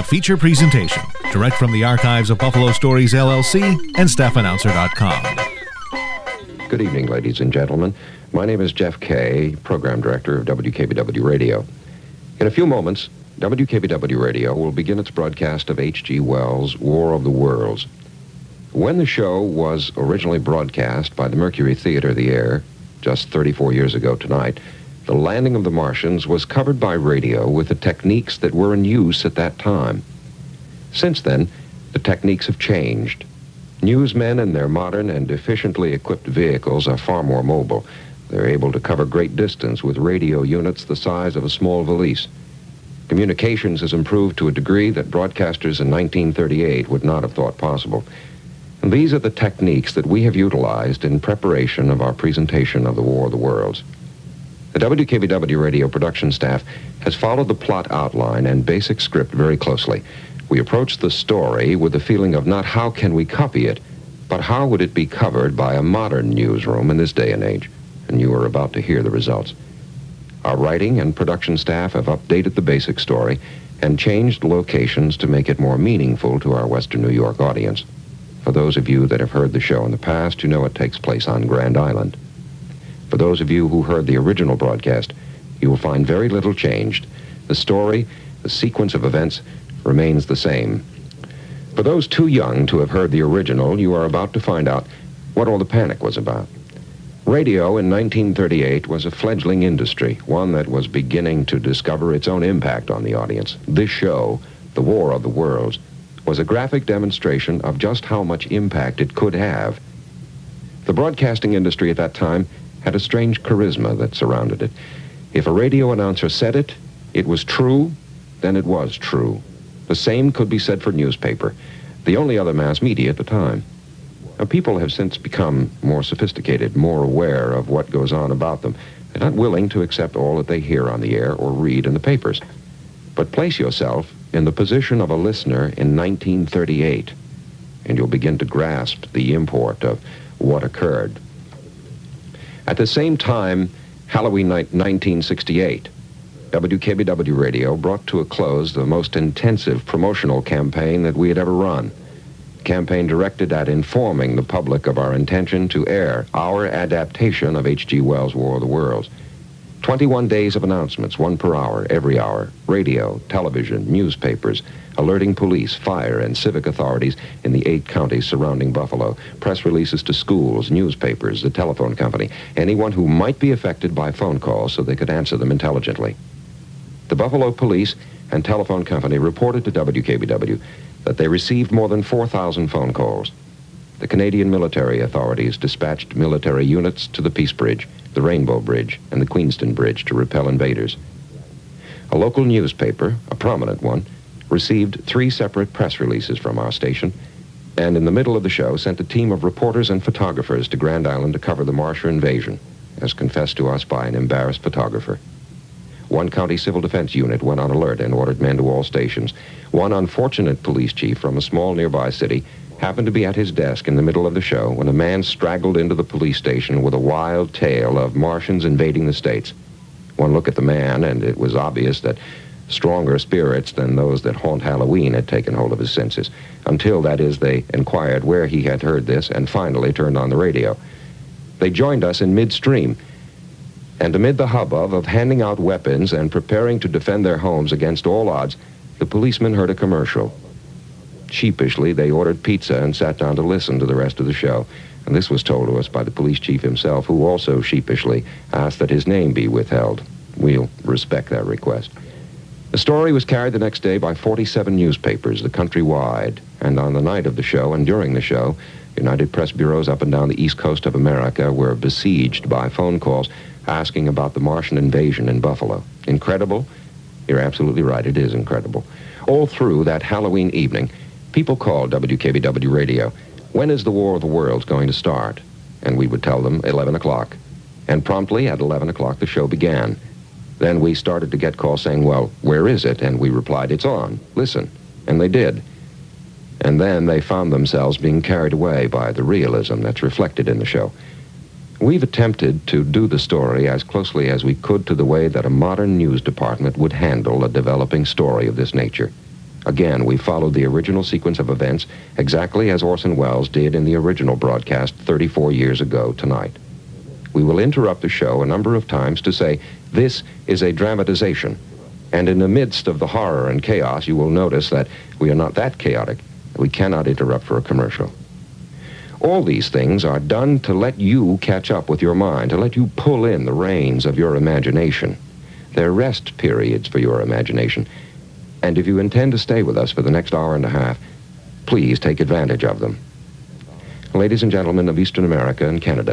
feature presentation, direct from the archives of Buffalo Stories LLC and staffannouncer.com. Good evening, ladies and gentlemen. My name is Jeff Kay, Program Director of WKBW Radio. In a few moments, WKBW Radio will begin its broadcast of H.G. Wells' War of the Worlds. When the show was originally broadcast by the Mercury Theater of the Air, just 34 years ago tonight, the landing of the Martians was covered by radio with the techniques that were in use at that time. Since then, the techniques have changed. Newsmen in their modern and efficiently equipped vehicles are far more mobile. They're able to cover great distance with radio units the size of a small valise. Communications has improved to a degree that broadcasters in 1938 would not have thought possible. And these are the techniques that we have utilized in preparation of our presentation of the War of the Worlds. The WKBW radio production staff has followed the plot outline and basic script very closely. We approached the story with the feeling of not how can we copy it, but how would it be covered by a modern newsroom in this day and age. And you are about to hear the results. Our writing and production staff have updated the basic story and changed locations to make it more meaningful to our Western New York audience. For those of you that have heard the show in the past, you know it takes place on Grand Island. For those of you who heard the original broadcast, you will find very little changed. The story, the sequence of events, remains the same. For those too young to have heard the original, you are about to find out what all the panic was about. Radio in 1938 was a fledgling industry, one that was beginning to discover its own impact on the audience. This show, The War of the Worlds, was a graphic demonstration of just how much impact it could have. The broadcasting industry at that time had a strange charisma that surrounded it. If a radio announcer said it, it was true, then it was true. The same could be said for newspaper, the only other mass media at the time. Now, people have since become more sophisticated, more aware of what goes on about them. They're not willing to accept all that they hear on the air or read in the papers. But place yourself in the position of a listener in 1938, and you'll begin to grasp the import of what occurred. At the same time, Halloween night 1968, WKBW Radio brought to a close the most intensive promotional campaign that we had ever run. A campaign directed at informing the public of our intention to air our adaptation of H.G. Wells' War of the Worlds. 21 days of announcements, one per hour, every hour, radio, television, newspapers, alerting police, fire, and civic authorities in the 8 counties surrounding Buffalo, press releases to schools, newspapers, the telephone company, anyone who might be affected by phone calls so they could answer them intelligently. The Buffalo Police and Telephone Company reported to WKBW that they received more than 4,000 phone calls. The Canadian military authorities dispatched military units to the Peace Bridge, the Rainbow Bridge, and the Queenston Bridge to repel invaders. A local newspaper, a prominent one, received 3 separate press releases from our station, and in the middle of the show sent a team of reporters and photographers to Grand Island to cover the Martian invasion, as confessed to us by an embarrassed photographer. One county civil defense unit went on alert and ordered men to all stations. One unfortunate police chief from a small nearby city happened to be at his desk in the middle of the show when a man straggled into the police station with a wild tale of Martians invading the States. One look at the man, and it was obvious that stronger spirits than those that haunt Halloween had taken hold of his senses, until, that is, they inquired where he had heard this and finally turned on the radio. They joined us in midstream, and amid the hubbub of handing out weapons and preparing to defend their homes against all odds, the policemen heard a commercial. Sheepishly, they ordered pizza and sat down to listen to the rest of the show. And this was told to us by the police chief himself, who also sheepishly asked that his name be withheld. We'll respect that request. The story was carried the next day by 47 newspapers, the country wide. And on the night of the show and during the show, United Press bureaus up and down the east coast of America were besieged by phone calls asking about the Martian invasion in Buffalo. Incredible? You're absolutely right, it is incredible. All through that Halloween evening, people called WKBW Radio, when is the War of the Worlds going to start? And we would tell them 11 o'clock. And promptly at 11 o'clock the show began. Then we started to get calls saying, well, where is it? And we replied, it's on, listen. And they did. And then they found themselves being carried away by the realism that's reflected in the show. We've attempted to do the story as closely as we could to the way that a modern news department would handle a developing story of this nature. Again, we followed the original sequence of events exactly as Orson Welles did in the original broadcast 34 years ago tonight. We will interrupt the show a number of times to say, this is a dramatization. And in the midst of the horror and chaos, you will notice that we are not that chaotic. We cannot interrupt for a commercial. All these things are done to let you catch up with your mind, to let you pull in the reins of your imagination. They're rest periods for your imagination. And if you intend to stay with us for the next hour and a half, please take advantage of them. Ladies and gentlemen of Eastern America and Canada,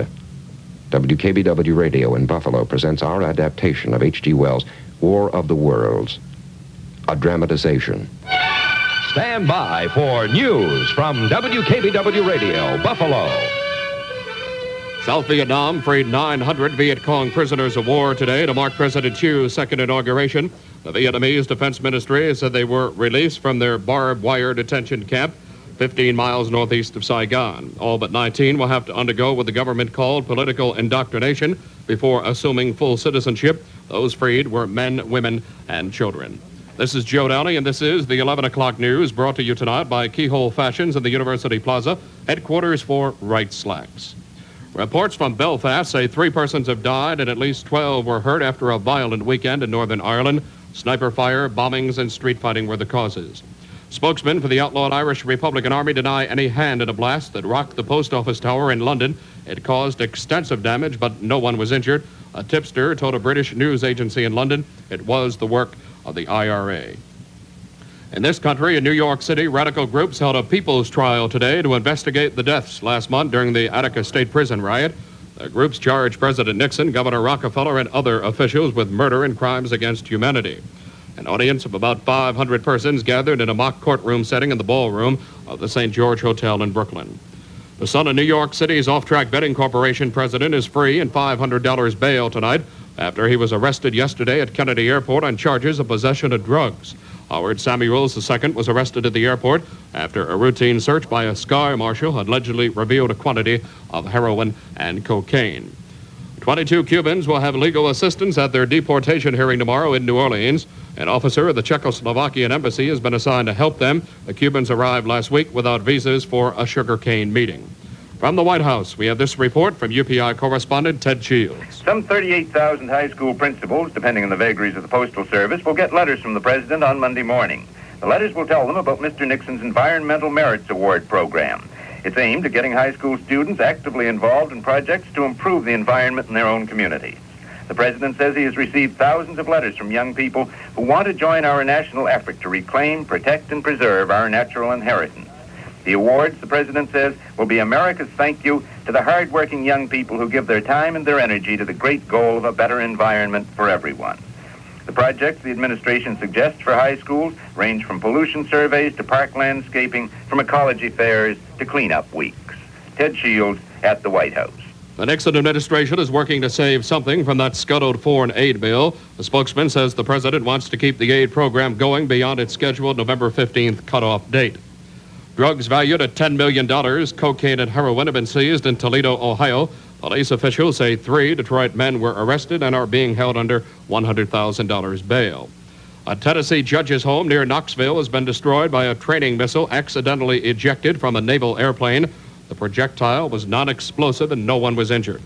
WKBW Radio in Buffalo presents our adaptation of H.G. Wells' War of the Worlds, a dramatization. Stand by for news from WKBW Radio, Buffalo. South Vietnam freed 900 Viet Cong prisoners of war today to mark President Thieu's second inauguration. The Vietnamese Defense Ministry said they were released from their barbed wire detention camp 15 miles northeast of Saigon. All but 19 will have to undergo what the government called political indoctrination before assuming full citizenship. Those freed were men, women, and children. This is Joe Downey, and this is the 11 o'clock news brought to you tonight by Keyhole Fashions in the University Plaza, headquarters for Wright Slacks. Reports from Belfast say 3 persons have died and at least 12 were hurt after a violent weekend in Northern Ireland. Sniper fire, bombings, and street fighting were the causes. Spokesmen for the outlawed Irish Republican Army deny any hand in a blast that rocked the post office tower in London. It caused extensive damage, but no one was injured. A tipster told a British news agency in London it was the work of the IRA. In this country, in New York City, radical groups held a people's trial today to investigate the deaths last month during the Attica State Prison riot. The groups charged President Nixon, Governor Rockefeller, and other officials with murder and crimes against humanity. An audience of about 500 persons gathered in a mock courtroom setting in the ballroom of the St. George Hotel in Brooklyn. The son of New York City's Off-Track Betting Corporation president is free in $500 bail tonight after he was arrested yesterday at Kennedy Airport on charges of possession of drugs. Howard Samuels II was arrested at the airport after a routine search by a sky marshal allegedly revealed a quantity of heroin and cocaine. 22 Cubans will have legal assistance at their deportation hearing tomorrow in New Orleans. An officer of the Czechoslovakian embassy has been assigned to help them. The Cubans arrived last week without visas for a sugarcane meeting. From the White House, we have this report from UPI correspondent Ted Shields. Some 38,000 high school principals, depending on the vagaries of the Postal Service, will get letters from the President on Monday morning. The letters will tell them about Mr. Nixon's Environmental Merits Award program. It's aimed at getting high school students actively involved in projects to improve the environment in their own communities. The President says he has received thousands of letters from young people who want to join our national effort to reclaim, protect, and preserve our natural inheritance. The awards, the President says, will be America's thank you to the hard-working young people who give their time and their energy to the great goal of a better environment for everyone. The projects the administration suggests for high schools range from pollution surveys to park landscaping, from ecology fairs to cleanup weeks. Ted Shields at the White House. The Nixon administration is working to save something from that scuttled foreign aid bill. The spokesman says the president wants to keep the aid program going beyond its scheduled November 15th cutoff date. Drugs valued at $10 million, cocaine and heroin, have been seized in Toledo, Ohio. Police officials say 3 Detroit men were arrested and are being held under $100,000 bail. A Tennessee judge's home near Knoxville has been destroyed by a training missile accidentally ejected from a naval airplane. The projectile was non-explosive and no one was injured.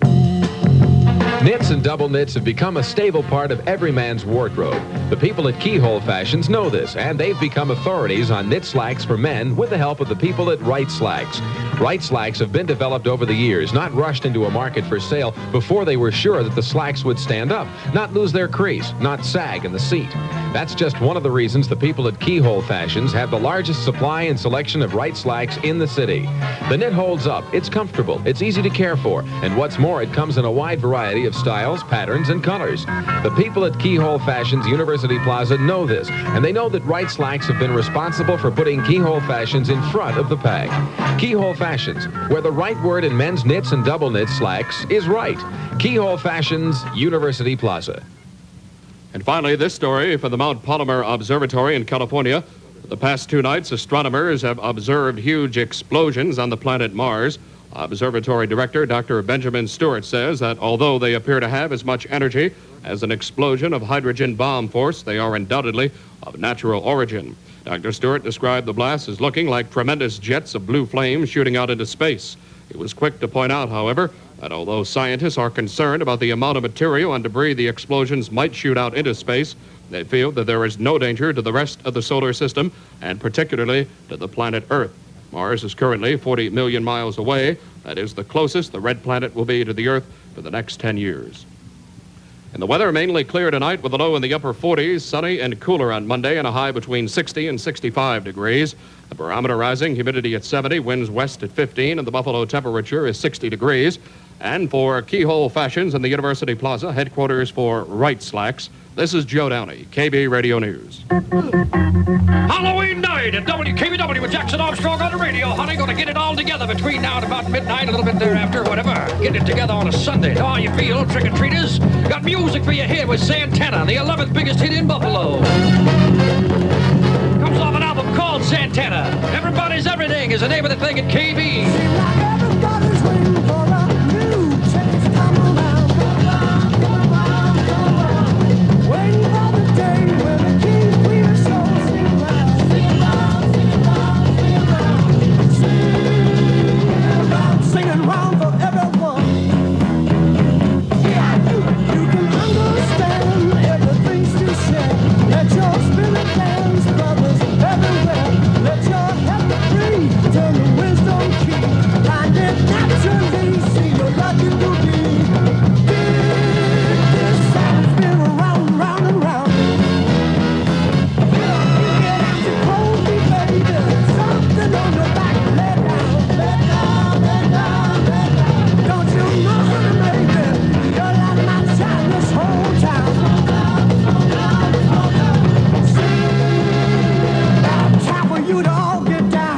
Knits and double knits have become a stable part of every man's wardrobe. The people at Keyhole Fashions know this, and they've become authorities on knit slacks for men with the help of the people at Wright Slacks. Wright Slacks have been developed over the years, not rushed into a market for sale before they were sure that the slacks would stand up, not lose their crease, not sag in the seat. That's just one of the reasons the people at Keyhole Fashions have the largest supply and selection of Wright Slacks in the city. The knit holds up, it's comfortable, it's easy to care for, and what's more, it comes in a wide variety of styles, patterns, and colors. The people at Keyhole Fashions University Plaza know this, and they know that Wright Slacks have been responsible for putting Keyhole Fashions in front of the pack. Keyhole Fashions, where the right word in men's knits and double knit slacks is right. Keyhole Fashions University Plaza. And finally, this story for the Mount Palomar Observatory in California. The past 2 nights, astronomers have observed huge explosions on the planet Mars. Observatory Director Dr. Benjamin Stewart says that although they appear to have as much energy as an explosion of hydrogen bomb force. They are undoubtedly of natural origin. Dr. Stewart described the blasts as looking like tremendous jets of blue flame shooting out into space. He was quick to point out, however, that although scientists are concerned about the amount of material and debris the explosions might shoot out into space, they feel that there is no danger to the rest of the solar system, and particularly to the planet Earth. Mars is currently 40 million miles away. That is the closest the red planet will be to the Earth for the next 10 years. And the weather mainly clear tonight with a low in the upper 40s, sunny and cooler on Monday, and a high between 60 and 65 degrees. The barometer rising, humidity at 70, winds west at 15, and the Buffalo temperature is 60 degrees. And for Keyhole Fashions in the University Plaza, headquarters for Right Slacks, this is Joe Downey, KB Radio News. Halloween night at WKBW with Jackson Armstrong on the radio. Honey, gonna get it all together between now and about midnight, a little bit thereafter, whatever. Get it together on a Sunday. How you feel, trick-or-treaters? Got music for you here with Santana, the 11th biggest hit in Buffalo. Comes off an album called Santana. Everybody's Everything is the name of the thing at KB. Everybody's waiting for a new change. Come around, waiting for the day when the king, queen, and soul sing around, sing around, singing around for everyone. You can understand everything's to share. Let your spirit dance, brothers, everywhere. Let your head free, turn the wisdom key. Find it naturally, see you're lucky to be. This sound spin around, round and round. Get out your cold feet, baby. Something on your back, let down, let down, let down, let down. Don't you know, honey, baby, you're like my child, this whole town. Time for you to all get down.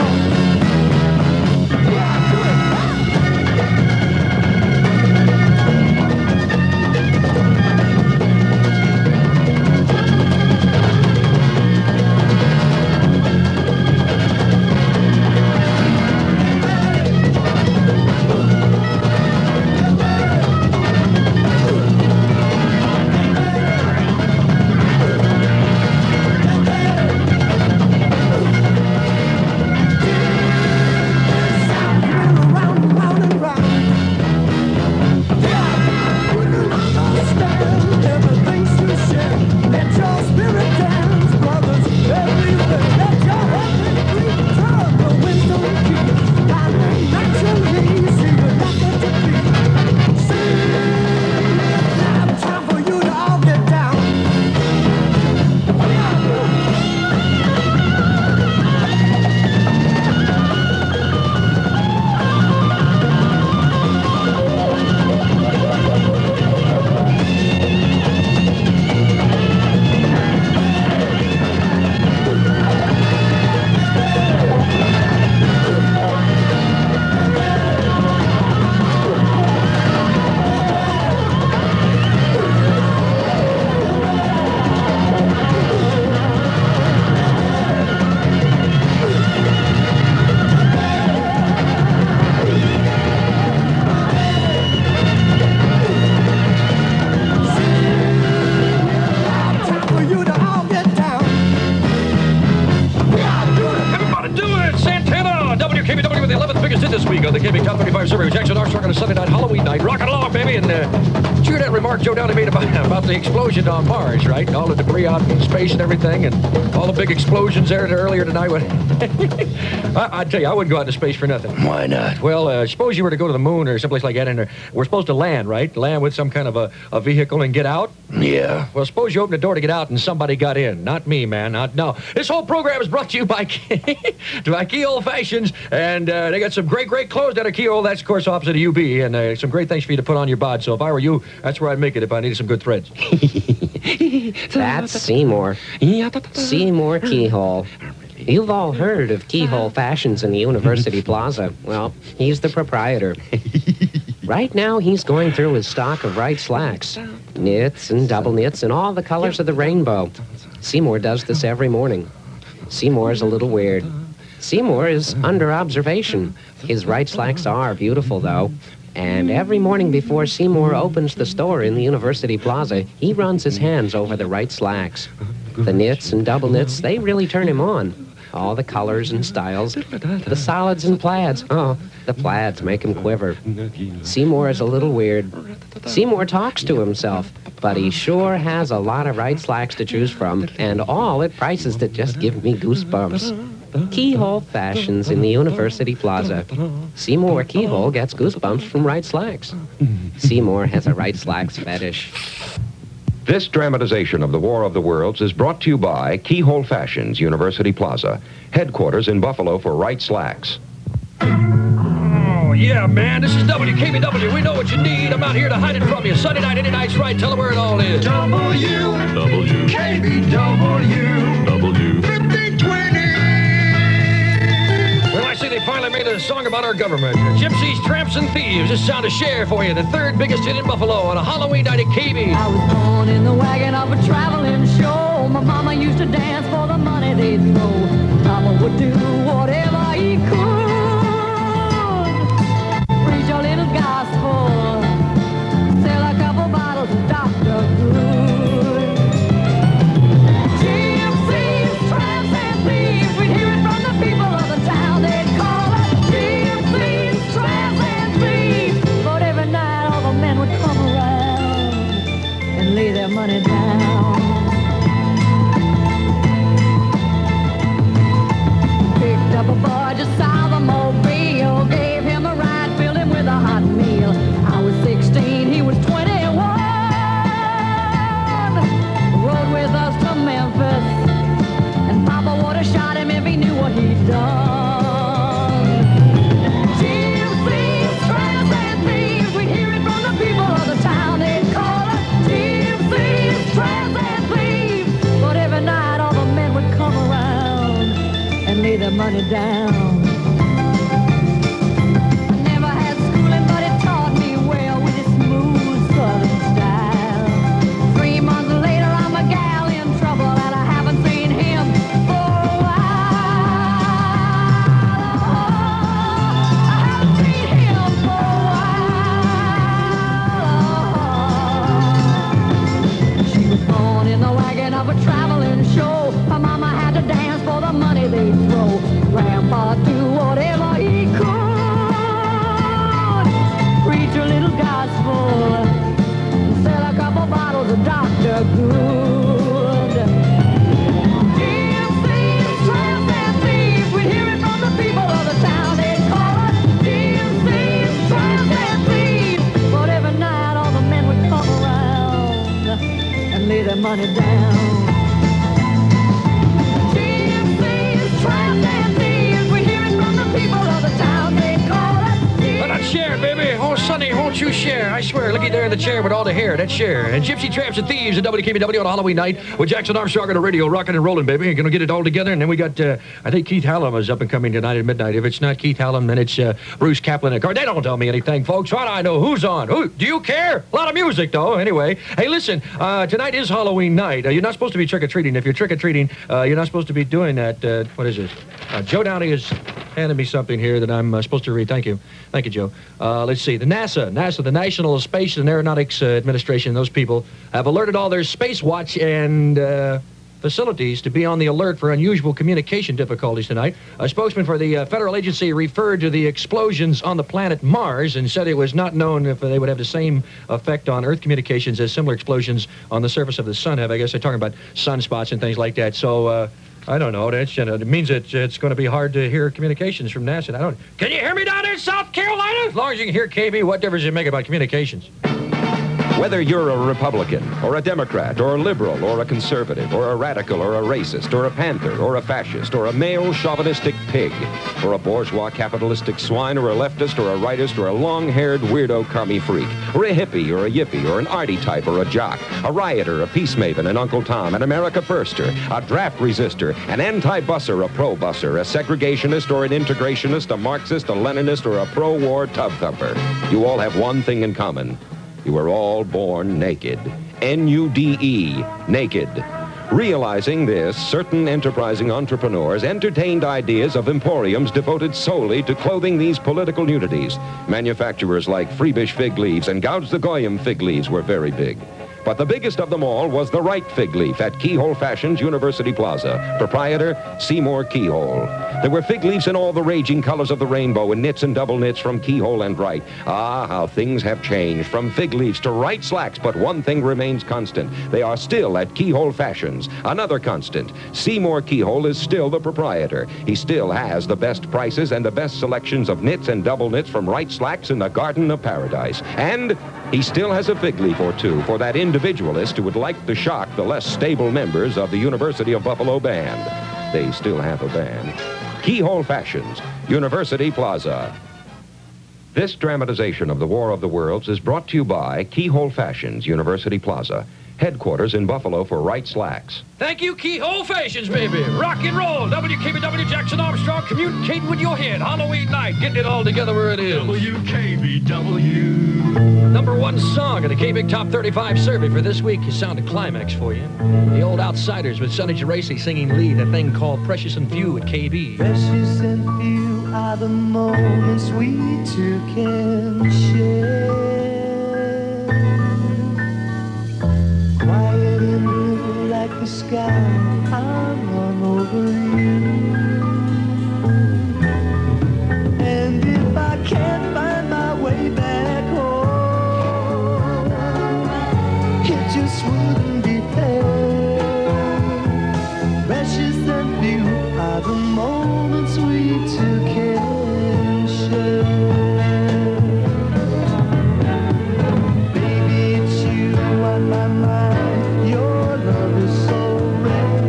This week on the KB Top 35 Survey with Jackson Armstrong on a Sunday night, Halloween night. Rockin' along, baby. And did you hear that remark Joe Downey made about the explosion on Mars, right? All the debris out in space and everything, and all the big explosions there earlier tonight. I tell you, I wouldn't go out into space for nothing. Why not? Well, suppose you were to go to the moon or someplace like that, and we're supposed to land, right? Land with some kind of a vehicle and get out? Yeah. Well, suppose you open the door to get out and somebody got in. Not me, man. No. This whole program is brought to you by Keyhole Fashions, and they got some great clothes down at Keyhole. That's, of course, opposite of UB, and some great things for you to put on your bod. So if I were you, that's where I'd make it if I needed some good threads. That's Seymour. Seymour Keyhole. You've all heard of Keyhole Fashions in the University Plaza. Well, he's the proprietor. Right now, he's going through his stock of Right Slacks. Knits and double knits and all the colors of the rainbow. Seymour does this every morning. Seymour's a little weird. Seymour is under observation. His right slacks are beautiful, though. And every morning before Seymour opens the store in the University Plaza, he runs his hands over the right slacks. The knits and double knits, they really turn him on. All the colors and styles, the solids and plaids. Oh, the plaids make him quiver. Seymour is a little weird. Seymour talks to himself, but he sure has a lot of right slacks to choose from, and all at prices that just give me goosebumps. Keyhole Fashions in the University Plaza. Seymour Keyhole gets goosebumps from right slacks. Seymour has a right slacks fetish. This dramatization of the War of the Worlds is brought to you by Keyhole Fashions, University Plaza, headquarters in Buffalo for right slacks. Oh, yeah, man. This is WKBW. We know what you need. I'm not here to hide it from you. Sunday night, any night's right. Tell them where it all is. KBW 5020. Well, I say they finally made a song about our government. Gypsies, Tramps, and Thieves. This sound of Cher for you. The third biggest hit in Buffalo on a Halloween night at KB. I was born in the wagon of a traveling show. My mama used to dance for the money they'd throw. Mama would do whatever he could. Preach a little gospel. Sell a couple bottles of Dr. Good. Gypsies, tramps, and thieves. We'd hear it from the people of the town. They'd call us gypsies, tramps, and thieves. But every night all the men would come around and lay their money down. Picked up a boy just south of Mobile, gave him a ride, filled him with a hot meal. I was 16, he was 21. Rode with us to Memphis, and Papa would have shot him if he knew what he'd done. Gypsies, tramps, and thieves, we'd hear it from the people of the town. They'd call us gypsies, tramps, and thieves. But every night all the men would come around and lay their money down. I never had schooling, but it taught me well with its smooth southern style. 3 months later, I'm a gal in trouble, and I haven't seen him for a while. I haven't seen him for a while. She was born in the wagon of a traveling show. Her mama had to dance for the money they'd throw. Grandpa do whatever he could. Preach a little gospel. Sell a couple bottles of Dr. Good. Gypsies, tramps, and thieves. We'd hear it from the people of the town. They'd call us gypsies, tramps, and thieves. But every night all the men would come around and lay their money down. Gypsies, tramps, and thieves. We hear it from the people of the town. They call us Well, that's Cher, baby. Oh, Sonny, won't you share? I swear, looky there in the chair with all the hair. That's Cher. And Gypsy, Tramps, and Thieves at WKBW on a Halloween night with Jackson Armstrong on the radio, rocking and rolling, baby. You're going to get it all together. And then we got, I think Keith Hallam is up and coming tonight at midnight. If it's not Keith Hallam, then it's Bruce Kaplan. They don't tell me anything, folks. What do I know? Who's on? Who? Do you care? A lot of music, though. Anyway, hey, listen, tonight is Halloween night. You're not supposed to be trick-or-treating. If you're trick-or-treating, you're not supposed to be doing that. What is it? Joe Downey has handed me something here that I'm supposed to read. Thank you. Thank you, Joe. Let's see. The NASA, the National Space and Aeronautics Administration, those people have alerted all their space watch and facilities to be on the alert for unusual communication difficulties tonight. A spokesman for the federal agency referred to the explosions on the planet Mars and said it was not known if they would have the same effect on Earth communications as similar explosions on the surface of the sun have. I guess they're talking about sunspots and things like that. So, I don't know. That's, it means it's going to be hard to hear communications from NASA. Can you hear me down there in South Carolina? As long as you can hear KB, what difference does it make about communications? Whether you're a Republican, or a Democrat, or a liberal, or a conservative, or a radical, or a racist, or a panther, or a fascist, or a male chauvinistic pig, or a bourgeois capitalistic swine, or a leftist, or a rightist, or a long-haired weirdo commie freak, or a hippie, or a yippie, or an arty type, or a jock, a rioter, a peace maven, an Uncle Tom, an America firster, a draft resistor, an anti-busser, a pro-busser, a segregationist, or an integrationist, a Marxist, a Leninist, or a pro-war tub thumper. You all have one thing in common. You were all born naked. N-U-D-E, naked. Realizing this, certain enterprising entrepreneurs entertained ideas of emporiums devoted solely to clothing these political nudities. Manufacturers like Friebisch fig leaves and Gouds the Goyim fig leaves were very big. But the biggest of them all was the Wright fig leaf at Keyhole Fashions, University Plaza. Proprietor, Seymour Keyhole. There were fig leaves in all the raging colors of the rainbow in knits and double knits from Keyhole and Wright. Ah, how things have changed from fig leaves to Wright slacks, but one thing remains constant. They are still at Keyhole Fashions. Another constant. Seymour Keyhole is still the proprietor. He still has the best prices and the best selections of knits and double knits from Wright slacks in the Garden of Paradise. And he still has a fig leaf or two for that individualist who would like to shock the less stable members of the University of Buffalo band. They still have a band. Keyhole Fashions, University Plaza. This dramatization of the War of the Worlds is brought to you by Keyhole Fashions, University Plaza, headquarters in Buffalo for Wright slacks. Thank you, Keyhole Fashions, baby. Rock and roll. WKBW Jackson Armstrong communicating with your head. Halloween night. Getting it all together where it is. WKBW. Number one song of the K-Big Top 35 survey for this week is Sound of Climax for you. The Old Outsiders with Sonny Geraci singing lead, a thing called Precious and Few at KB. Precious and few are the moments we two can share. Quiet and blue like the sky, I'm hung over you. And if I can't find my way back home, it just wouldn't be fair. Precious and few are the moments we two can share. Baby, it's you on my mind. Your love is so rare.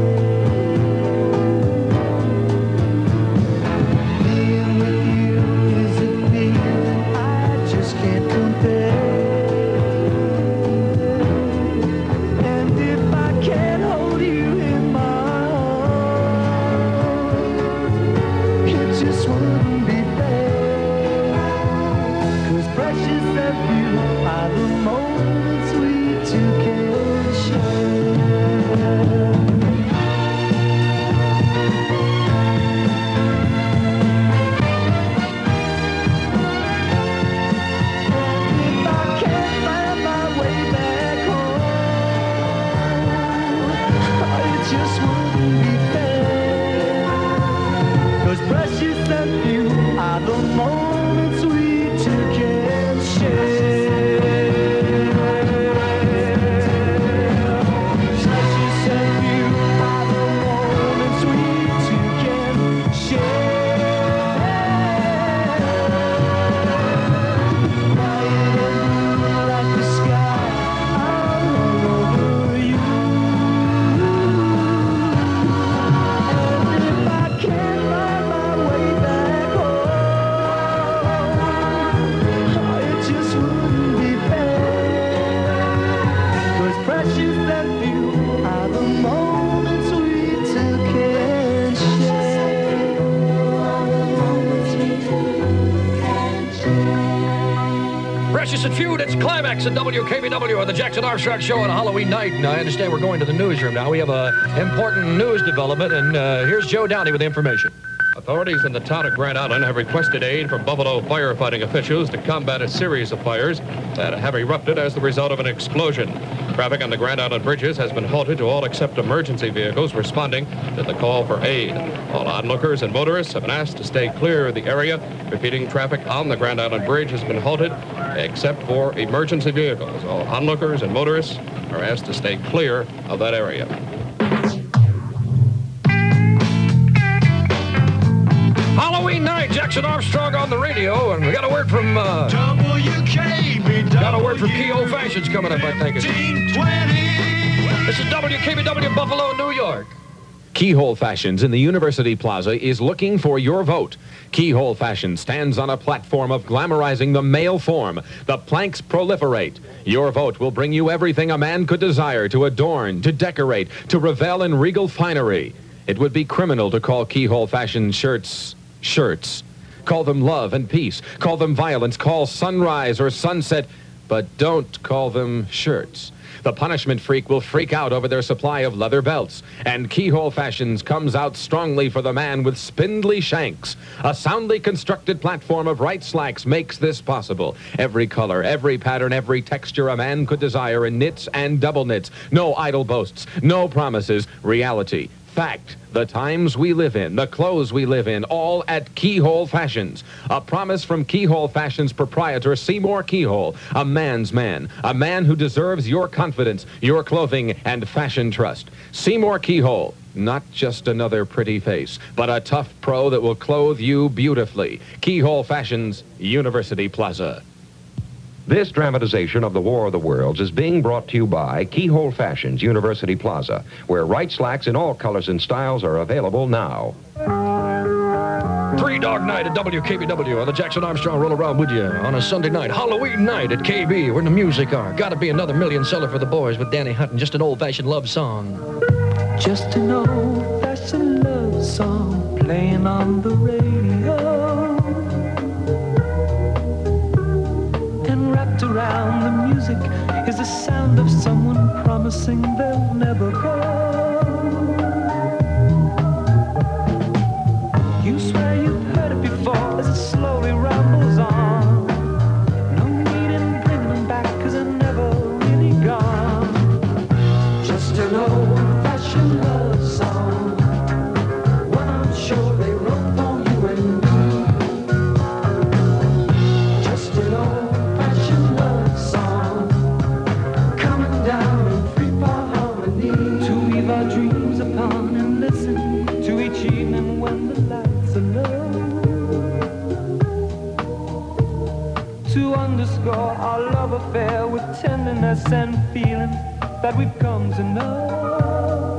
Being with you is a feeling I just can't compare. And if I can't hold you in my arms, it just wouldn't be fair. 'Cause precious and few are the moments we two can share. If I can't find my way back home, it just wouldn't be fair. 'Cause precious and few are the moments we two can share. Precious and few are the moments we two can share. Quiet and blue like the sky, I'm all over you. And if I can't find my way back home, it just wouldn't be fair. 'Cause precious and few are the moments we two can share. Precious and Few, that's Climax at WKBW on the Jackson Armstrong Show on a Halloween night. And I understand we're going to the newsroom now. We have an important news development, and here's Joe Downey with the information. Authorities in the town of Grand Island have requested aid from Buffalo firefighting officials to combat a series of fires that have erupted as the result of an explosion. Traffic on the Grand Island bridges has been halted to all except emergency vehicles responding to the call for aid. All onlookers and motorists have been asked to stay clear of the area. Repeating, traffic on the Grand Island Bridge has been halted except for emergency vehicles. All onlookers and motorists are asked to stay clear of that area. Halloween night, Jackson Armstrong on the radio, and we got a word from Keyhole Fashions coming up, I think. This is WKBW Buffalo, New York. Keyhole Fashions in the University Plaza is looking for your vote. Keyhole Fashion stands on a platform of glamorizing the male form. The planks proliferate. Your vote will bring you everything a man could desire to adorn, to decorate, to revel in regal finery. It would be criminal to call Keyhole Fashion shirts shirts. Call them love and peace. Call them violence. Call sunrise or sunset. But don't call them shirts. The punishment freak will freak out over their supply of leather belts. And Keyhole Fashions comes out strongly for the man with spindly shanks. A soundly constructed platform of right slacks makes this possible. Every color, every pattern, every texture a man could desire in knits and double knits. No idle boasts, no promises, reality. Fact, the times we live in, the clothes we live in, all at Keyhole Fashions. A promise from Keyhole Fashions proprietor Seymour Keyhole, a man's man, a man who deserves your confidence, your clothing, and fashion trust. Seymour Keyhole, not just another pretty face, but a tough pro that will clothe you beautifully. Keyhole Fashions, University Plaza. This dramatization of the War of the Worlds is being brought to you by Keyhole Fashions, University Plaza, where right slacks in all colors and styles are available now. Three Dog Night at WKBW on the Jackson Armstrong Roll Around with you on a Sunday night, Halloween night at KB, where the music are. Gotta be another million seller for the boys with Danny Hutton, just an old-fashioned love song. Just an old-fashioned love song playing on the radio. And wrapped around the music is the sound of someone promising they'll never go. You swear you've heard it before as it slowly rambles on. No need in bringing them back 'cause they're never really gone. Just an old-fashioned love song, one I'm sure they wrote for you and me. Just an old-fashioned love song, coming down in free-fall harmony, to weave our dreams upon and listen to each evening when the lights are low, to underscore our love affair with tenderness and feeling that we've come to know.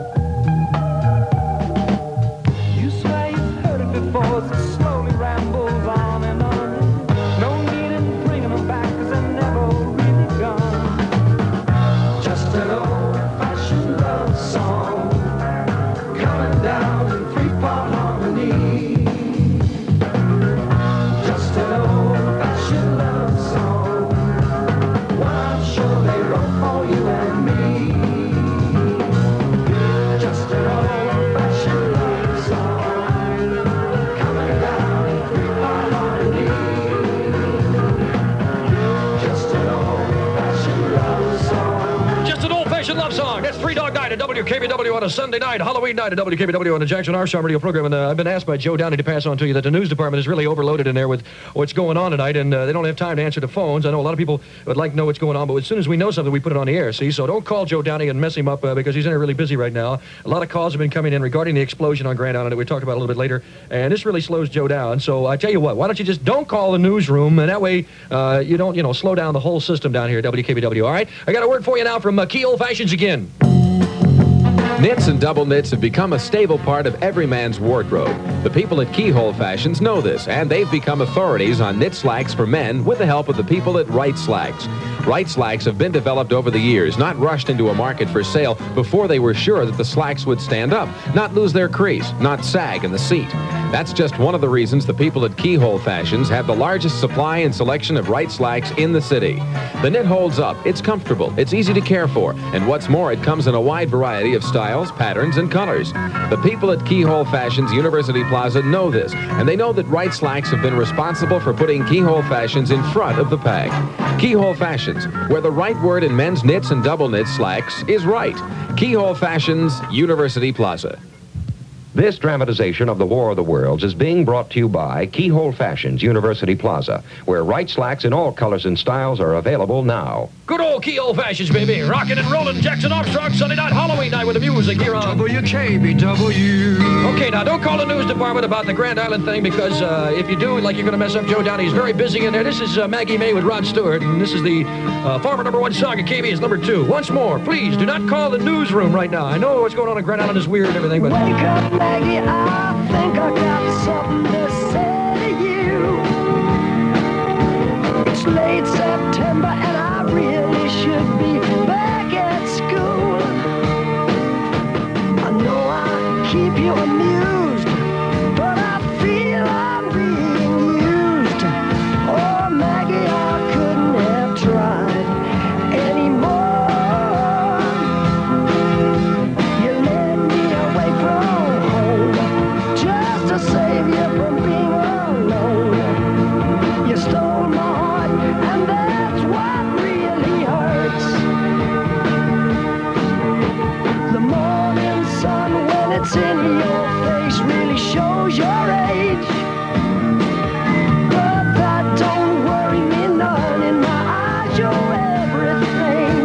You swear you've heard it before as it slowly rambles on and on. No need in bringing them back 'cause they're never really gone. Just an old-fashioned love song, coming down in free-fall harmony. Just an old-fashioned love song, one I'm sure they wrote for you and me. Just an old-fashioned love song, coming down in free-fall harmony. Just an old-fashioned love song. Just an old-fashioned love song. That's Three Dog Night at WKBW on a Sunday night, Halloween night at WKBW on the Jackson Armstrong radio program. And I've been asked by Joe Downey to pass on to you that the news department is really overloaded in there with what's going on tonight, and they don't have time to answer the phones. I know a lot of people would like to know what's going on, but as soon as we know something, we put it on the air, see? So don't call Joe Downey and mess him up because he's in there really busy right now. A lot of calls have been coming in regarding the explosion on Grand Island that we talked about a little bit later, and this really slows Joe down. So I tell you what, why don't you just don't call the newsroom, and that way you don't, slow down the whole system down here at WKBW, all right? I got a word for you now from Keyhole Fashions again. Knits and double knits have become a stable part of every man's wardrobe. The people at Keyhole Fashions know this, and they've become authorities on knit slacks for men with the help of the people at Right Slacks. Right Slacks have been developed over the years, not rushed into a market for sale before they were sure that the slacks would stand up, not lose their crease, not sag in the seat. That's just one of the reasons the people at Keyhole Fashions have the largest supply and selection of Right Slacks in the city. The knit holds up, it's comfortable, it's easy to care for, and what's more, it comes in a wide variety of styles, patterns, and colors. The people at Keyhole Fashions University Plaza know this, and they know that Right Slacks have been responsible for putting Keyhole Fashions in front of the pack. Keyhole Fashions, where the right word in men's knits and double knit slacks is right. Keyhole Fashions, University Plaza. This dramatization of the War of the Worlds is being brought to you by Keyhole Fashions, University Plaza, where right slacks in all colors and styles are available now. Good old Keyhole Fashions, baby. Rockin' and rollin' Jackson Armstrong Sunday night, Halloween night with the music here on WKBW. Okay, now don't call the news department about the Grand Island thing because if you do, like you're going to mess up Joe Downey. He's very busy in there. This is Maggie May with Rod Stewart, and this is the former #1 song at KB is #2. Once more, please do not call the newsroom right now. I know what's going on in Grand Island is weird and everything, but... Wake up, Maggie, I think I got something to say to you. It's late September and I really should be back at school. I know I keep you amused, but I feel I'm being used. Oh, Maggie, I couldn't have tried anymore. face really shows your age. But that don't worry me none. In my eyes, you're everything.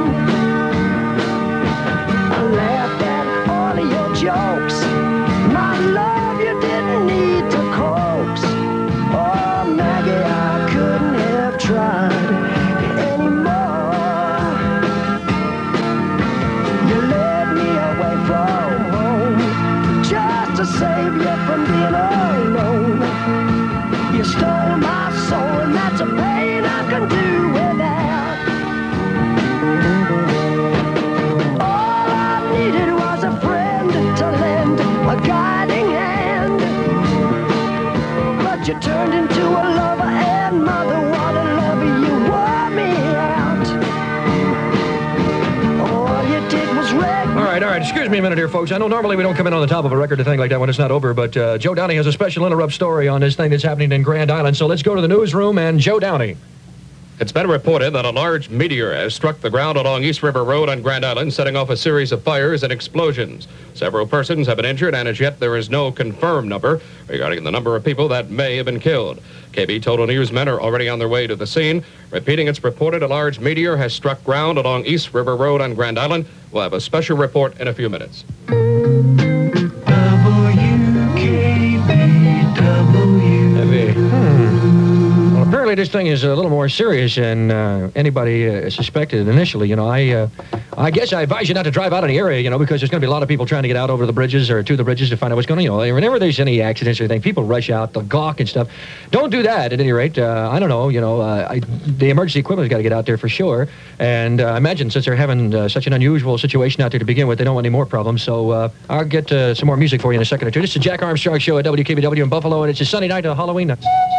I laughed at all of your jokes. My love, you didn't need to coax. Oh, Maggie, I couldn't have tried anymore. You led me away from home just to save you from being alone. You stole my soul, and that's a pain I can do without. All I needed was a friend to lend a guiding hand. But you turned into a lover and mother. What a lover, you wore me out. All you did was wreck. All right. Excuse me a minute here, folks. I know normally we don't come in on the top of a record or thing like that when it's not over, but Joe Downey has a special interrupt story on this thing that's happening in Grand Island. So let's go to the newsroom and Joe Downey. It's been reported that a large meteor has struck the ground along East River Road on Grand Island, setting off a series of fires and explosions. Several persons have been injured, and as yet there is no confirmed number regarding the number of people that may have been killed. KB Total News men are already on their way to the scene. Repeating, it's reported a large meteor has struck ground along East River Road on Grand Island. We'll have a special report in a few minutes. Well, apparently this thing is a little more serious than anybody suspected initially. You know, I guess I advise you not to drive out in the area, you know, because there's going to be a lot of people trying to get out over the bridges or to the bridges to find out what's going on. You know, whenever there's any accidents or anything, people rush out, they'll gawk and stuff. Don't do that, at any rate. I don't know, you know, the emergency equipment's got to get out there for sure. And I imagine since they're having such an unusual situation out there to begin with, they don't want any more problems. So I'll get some more music for you in a second or two. This is the Jack Armstrong Show at WKBW in Buffalo, and it's a Sunday night of Halloween.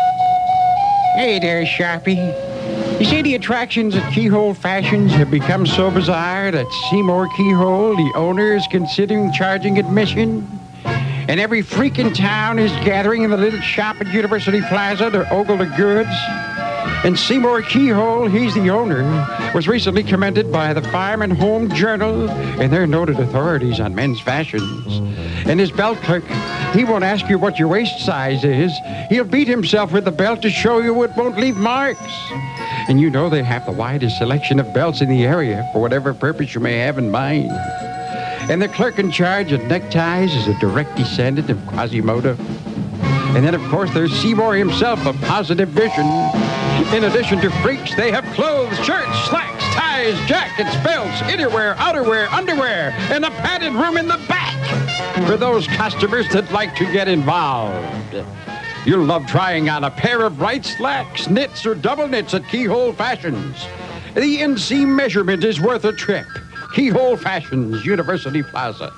Hey there, Sharpie. You see, the attractions at Keyhole Fashions have become so bizarre that Seymour Keyhole, the owner, is considering charging admission. And every freak in town is gathering in the little shop at University Plaza to ogle the goods. And Seymour Keyhole, he's the owner, was recently commended by the Farm and Home Journal and their noted authorities on men's fashions. And his belt clerk, he won't ask you what your waist size is. He'll beat himself with the belt to show you it won't leave marks. And you know they have the widest selection of belts in the area for whatever purpose you may have in mind. And the clerk in charge of neckties is a direct descendant of Quasimodo. And then, of course, there's Seymour himself of Positive Vision. In addition to freaks, they have clothes, shirts, slacks, ties, jackets, belts, innerwear, outerwear, underwear, and a padded room in the back for those customers that like to get involved. You'll love trying on a pair of right slacks, knits, or double knits at Keyhole Fashions. The inseam measurement is worth a trip. Keyhole Fashions, University Plaza.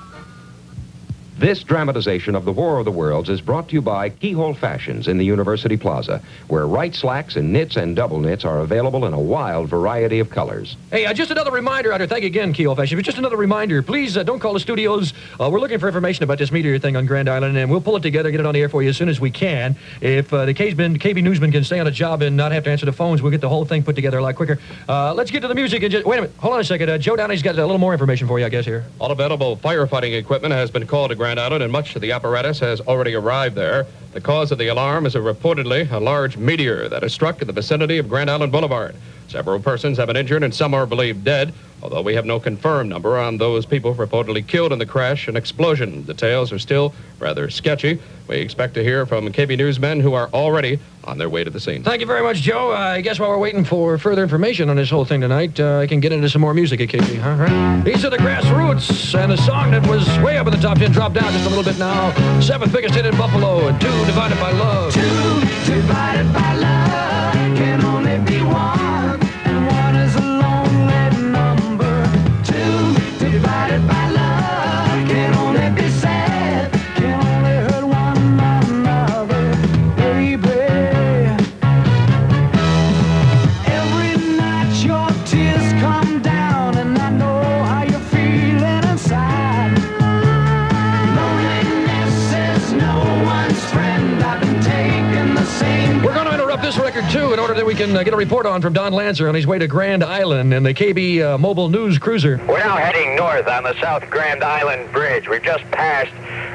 This dramatization of the War of the Worlds is brought to you by Keyhole Fashions in the University Plaza, where right slacks and knits and double knits are available in a wild variety of colors. Hey, just another reminder out there. Thank you again, Keyhole Fashion. But just another reminder, please don't call the studios. We're looking for information about this meteor thing on Grand Island, and we'll pull it together, get it on the air for you as soon as we can. If the KB newsman can stay on a job and not have to answer the phones, we'll get the whole thing put together a lot quicker. Let's get to the music. And wait a minute. Hold on a second. Joe Downey's got a little more information for you, I guess, here. All available firefighting equipment has been called to Grand Island, and much of the apparatus has already arrived there. The cause of the alarm is reportedly a large meteor that has struck in the vicinity of Grand Island Boulevard. Several persons have been injured and some are believed dead, although we have no confirmed number on those people reportedly killed in the crash and explosion. Details are still rather sketchy. We expect to hear from KB newsmen who are already on their way to the scene. Thank you very much, Joe. I guess while we're waiting for further information on this whole thing tonight, I can get into some more music at KB. All right. These are the Grassroots, and a song that was way up in the top 10 dropped down just a little bit now. 7th biggest hit in Buffalo, and 2 divided by love. 2 divided by love can only be 1, and 1 is a lonely number. 2 divided by love can only be sad, can only hurt one another, baby. Every night your tears come down, and I know how you're feeling inside. Loneliness is no one's friend. I've been taking the same. We're going to interrupt this record, too, in order that we can get a report on from Don Lancer on his way to Grand Island in the KB Mobile News Cruiser. We're now heading north on the South Grand Island Bridge. We've just passed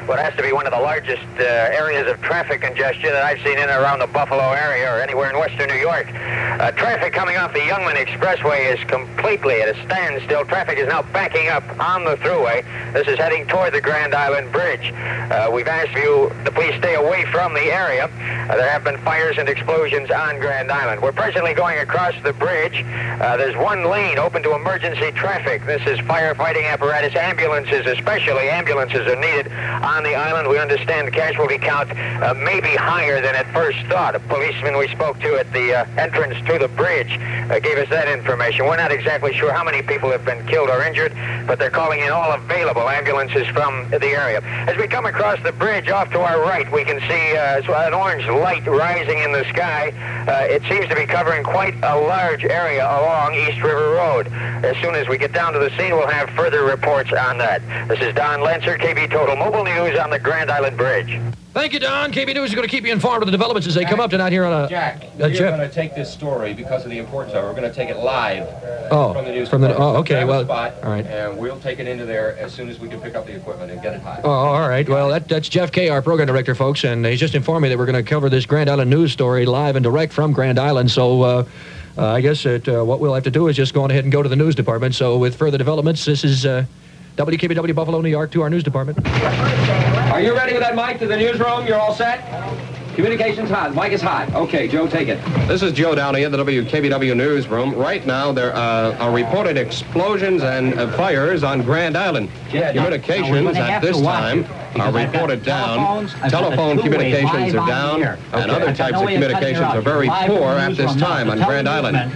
what has to be one of the largest areas of traffic congestion that I've seen in and around the Buffalo area or anywhere in western New York. Traffic coming off the Youngman Expressway is completely at a standstill. Traffic is now backing up on the thruway. This is heading toward the Grand Island Bridge. We've asked you to please stay away from the area. There have been fires and explosions on Grand Island. We're presently going across the bridge. There's one lane open to emergency traffic. This is firefighting apparatus. Ambulances, especially ambulances, are needed on the island. We understand the casualty count may be higher than at first thought. A policeman we spoke to at the entrance to the bridge gave us that information. We're not exactly sure how many people have been killed or injured, but they're calling in all available ambulances from the area. As we come across the bridge off to our right, we can see an orange light rising in the sky. It seems to be covering quite a large area along East River Road. As soon as we get down to the scene, we'll have further reports on that. This is Don Lancer, KB Total Mobile News on the Grand Island Bridge. Thank you, Don. KB News is going to keep you informed of the developments as they come up tonight here on a... Jack, we're going to take this story because of the importance of it. We're going to take it live from the news. Okay, well, spot, all right. And we'll take it into there as soon as we can pick up the equipment and get it high. Oh, all right. Well, that's Jeff Kay, our program director, folks, and he's just informed me that we're going to cover this Grand Island news story live and direct from Grand Island. So I guess what we'll have to do is just go on ahead and go to the news department. So with further developments, this is WKBW Buffalo, New York, to our news department. Are you ready with that mic to the newsroom? You're all set? Communications hot. Mic is hot. Okay, Joe, take it. This is Joe Downey at the WKBW newsroom. Right now, there are reported explosions and fires on Grand Island. Communications at this time are reported down. Telephone communications are down, and other types of communications are very poor at this time on Grand Island.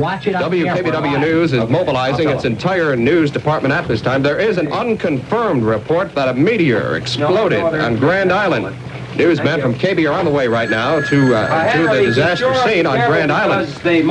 WKBW News is mobilizing its entire news department at this time. There is an unconfirmed report that a meteor exploded on Grand Island. Newsmen from KB are on the way right now to the disaster scene on Grand Island.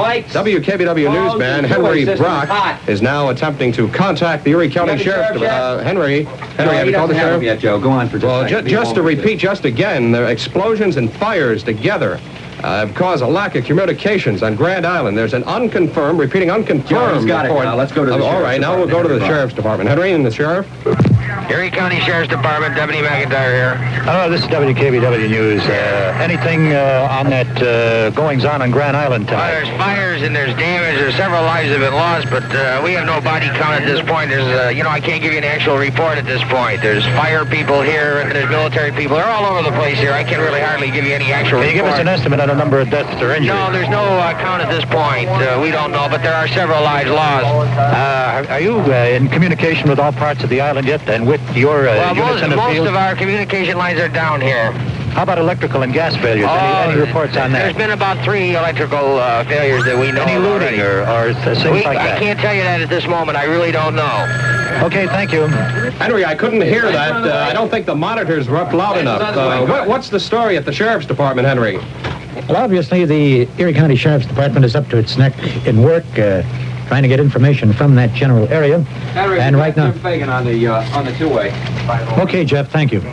WKBW newsman Henry Brock is now attempting to contact the Erie County Sheriff. Henry, have you called the sheriff? Yet, Joe. Go on for just a second. Just to repeat just again, the explosions and fires together have caused a lack of communications on Grand Island. There's an unconfirmed report. Let's go to the all right, now we'll go to the sheriff's department. Henry and the sheriff. Erie County Sheriff's Department, Deputy McIntyre here. Hello, this is WKBW News. Anything on that goings-on Grand Island tonight? There's fires and there's damage. There's several lives have been lost, but we have no body count at this point. There's, I can't give you an actual report at this point. There's fire people here and there's military people. They're all over the place here. I can't really hardly give you any actual report. Can you give us an estimate on the number of deaths or injuries? No, there's no count at this point. We don't know, but there are several lives lost. Are you in communication with all parts of the island yet? And with your units in the field? Most of our communication lines are down here. How about electrical and gas failures? Any reports on that? There's been about 3 electrical failures that we know. Any looting or things like that? I can't tell you that at this moment. I really don't know. Okay, thank you. Henry, I couldn't hear that. I don't think the monitors were up loud enough. What's the story at the Sheriff's Department, Henry? Well, obviously, the Erie County Sheriff's Department is up to its neck in work, trying to get information from that general area. Henry, and right now, Jim Fagan on the two-way. Okay, Jeff, thank you.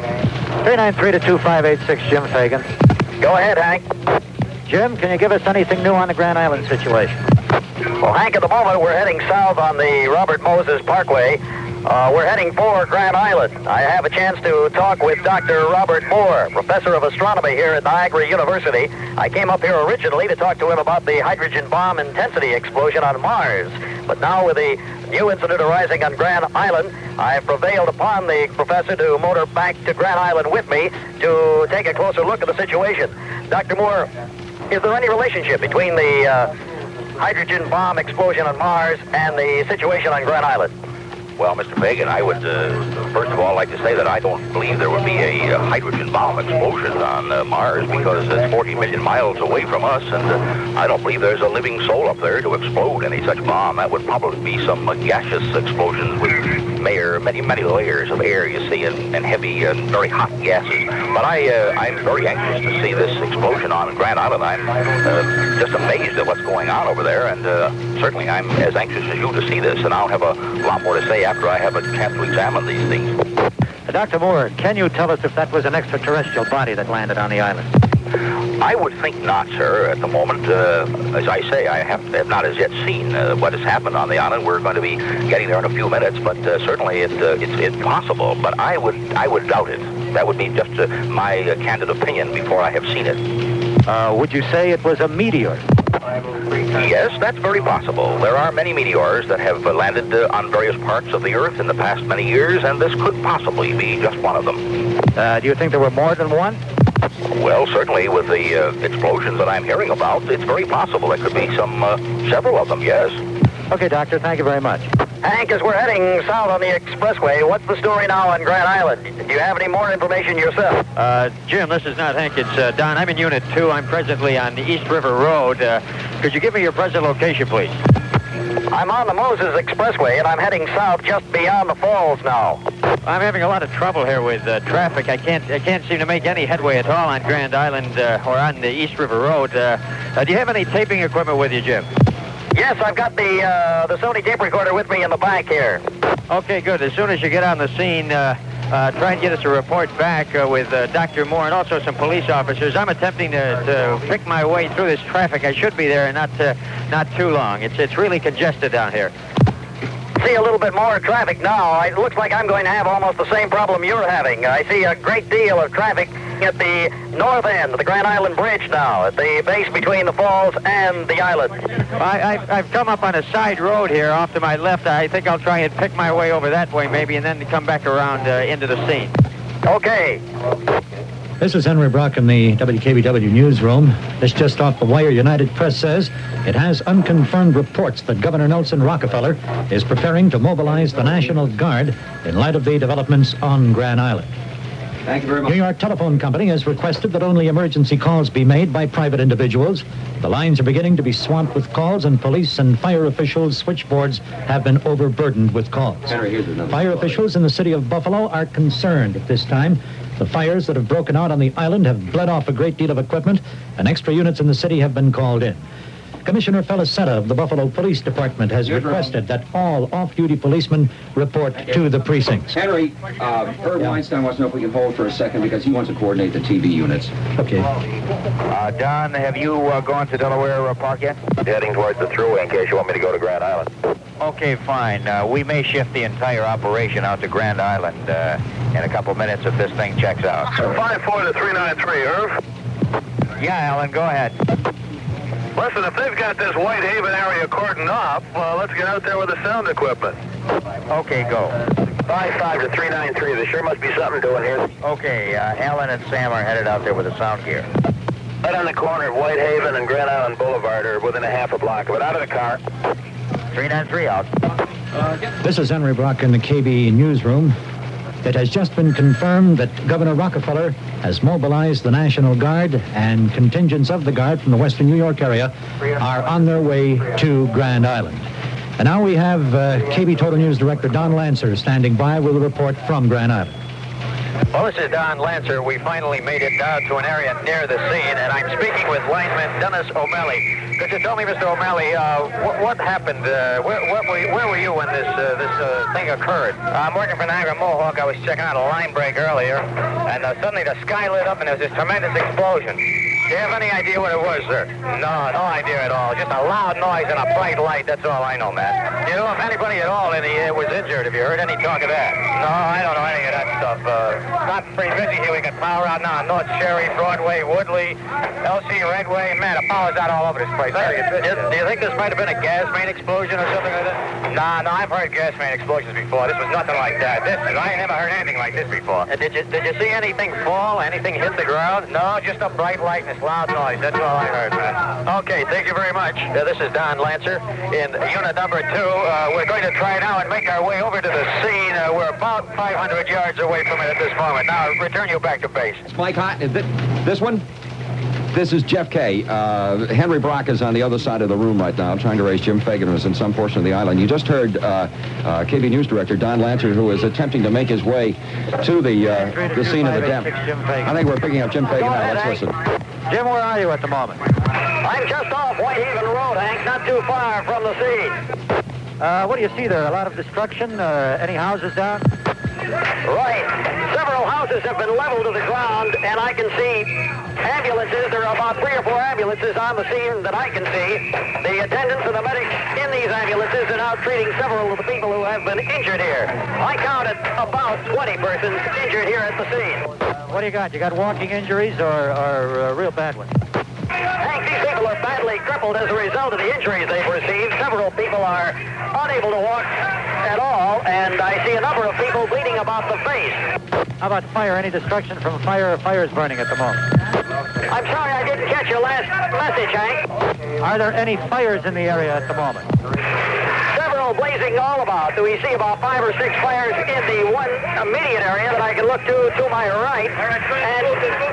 393-2586, Jim Fagan. Go ahead, Hank. Jim, can you give us anything new on the Grand Island situation? Well, Hank, at the moment, we're heading south on the Robert Moses Parkway. We're heading for Grand Island. I have a chance to talk with Dr. Robert Moore, professor of astronomy here at Niagara University. I came up here originally to talk to him about the hydrogen bomb intensity explosion on Mars. But now with the new incident arising on Grand Island, I've prevailed upon the professor to motor back to Grand Island with me to take a closer look at the situation. Dr. Moore, is there any relationship between the hydrogen bomb explosion on Mars and the situation on Grand Island? Well, Mr. Fagan, I would, first of all, like to say that I don't believe there would be a hydrogen bomb explosion on Mars because it's 40 million miles away from us, and I don't believe there's a living soul up there to explode any such bomb. That would probably be some gaseous explosions with many layers of air, you see, and heavy and very hot gases. But I'm very anxious to see this explosion on Grand Island. I'm just amazed at what's going on over there, and certainly I'm as anxious as you to see this, and I'll have a lot more to say after I have a chance to examine these things. Dr. Moore, can you tell us if that was an extraterrestrial body that landed on the island? I would think not, sir, at the moment. As I say, I have not as yet seen what has happened on the island. We're going to be getting there in a few minutes, but certainly it's possible. But I would doubt it. That would be just my candid opinion before I have seen it. Would you say it was a meteor? Yes, that's very possible. There are many meteors that have landed on various parts of the Earth in the past many years, and this could possibly be just one of them. Do you think there were more than one? Well, certainly with the explosions that I'm hearing about, it's very possible there could be several of them, yes. Okay, Doctor, thank you very much. Hank, as we're heading south on the expressway, what's the story now on Grand Island? Do you have any more information yourself? Jim, this is not Hank, it's Don. I'm in Unit 2. I'm presently on the East River Road. Could you give me your present location, please? I'm on the Moses Expressway, and I'm heading south just beyond the falls now. I'm having a lot of trouble here with traffic. I can't seem to make any headway at all on Grand Island or on the East River Road. Do you have any taping equipment with you, Jim? Yes, I've got the Sony tape recorder with me in the back here. Okay, good. As soon as you get on the scene, try and get us a report back with Dr. Moore and also some police officers. I'm attempting to pick my way through this traffic. I should be there in not too long. It's really congested down here. See a little bit more traffic now. It looks like I'm going to have almost the same problem you're having. I see a great deal of traffic at the north end of the Grand Island Bridge now, at the base between the falls and the island. I've come up on a side road here off to my left. I think I'll try and pick my way over that way maybe and then come back around into the scene. Okay. This is Henry Brock in the WKBW newsroom. This just off the wire. United Press says it has unconfirmed reports that Governor Nelson Rockefeller is preparing to mobilize the National Guard in light of the developments on Grand Island. Thank you very much. New York Telephone Company has requested that only emergency calls be made by private individuals. The lines are beginning to be swamped with calls, and police and fire officials' switchboards have been overburdened with calls. Fire officials in the city of Buffalo are concerned at this time. The fires that have broken out on the island have bled off a great deal of equipment, and extra units in the city have been called in. Commissioner Felicetta of the Buffalo Police Department has requested that all off-duty policemen report to the precincts. Henry, Herb Weinstein wants to know if we can hold for a second because he wants to coordinate the TV units. Okay. Don, have you gone to Delaware Park yet? Heading towards the thruway in case you want me to go to Grand Island. Okay, fine. We may shift the entire operation out to Grand Island in a couple minutes if this thing checks out. 54 to 393, Irv. Yeah, Alan, go ahead. Listen, if they've got this Whitehaven area cordoned off, let's get out there with the sound equipment. Okay, go. 55 to 393. There sure must be something doing here. Okay, Alan and Sam are headed out there with the sound gear. Right on the corner of Whitehaven and Grand Island Boulevard, or within a half a block of it. Out of the car. 393 out. This is Henry Brock in the KB newsroom. It has just been confirmed that Governor Rockefeller has mobilized the National Guard, and contingents of the Guard from the western New York area are on their way to Grand Island. And now we have KB Total News Director Don Lancer standing by with a report from Grand Island. Well, this is Don Lancer. We finally made it down to an area near the scene, and I'm speaking with lineman Dennis O'Malley. Could you tell me, Mr. O'Malley, what happened? Where were you when this thing occurred? I'm working for Niagara Mohawk. I was checking out a line break earlier, and suddenly the sky lit up, and there was this tremendous explosion. Do you have any idea what it was, sir? No idea at all. Just a loud noise and a bright light. That's all I know, Matt. You know if anybody at all in the air was injured? Have you heard any talk of that? No, I don't know any of that stuff. Not pretty busy here. We got power out now on North Cherry, Broadway, Woodley, LC Redway. Man, the power's out all over this place. Do you think this might have been a gas main explosion or something like that? No, I've heard gas main explosions before. This was nothing like that. I never heard anything like this before. Did you see anything fall? Anything hit the ground? No, just a bright light and this loud noise. That's all I heard, man. Okay, thank you very much. This is Don Lancer in unit number 2. We're going to try now and make our way over to the scene. We're about 500 yards away from it at this moment. Now, return you back to base. Spike Hot, this one? This is Jeff Kay. Henry Brock is on the other side of the room right now, trying to raise Jim Fagan, who's in some portion of the island. You just heard KB News Director Don Lancer, who is attempting to make his way to the scene of the death. I think we're picking up Jim Fagan now. Let's listen. Jim, where are you at the moment? I'm just off Whitehaven Road, Hank, not too far from the scene. What do you see there? A lot of destruction? Any houses down? Right. Several houses have been leveled to the ground, and I can see ambulances. There are about 3 or 4 ambulances on the scene that I can see. The attendants and the medics in these ambulances are now treating several of the people who have been injured here. I counted about 20 persons injured here at the scene. What do you got? You got walking injuries or real bad ones? Hank, these people are badly crippled as a result of the injuries they've received. Several people are unable to walk at all, and I see a number of people bleeding about the face. How about fire? Any destruction from fire? Fire is burning at the moment. I'm sorry I didn't catch your last message, Hank. Are there any fires in the area at the moment? Several blazing all about. We see about 5 or 6 fires in the one immediate area that I can look to my right. And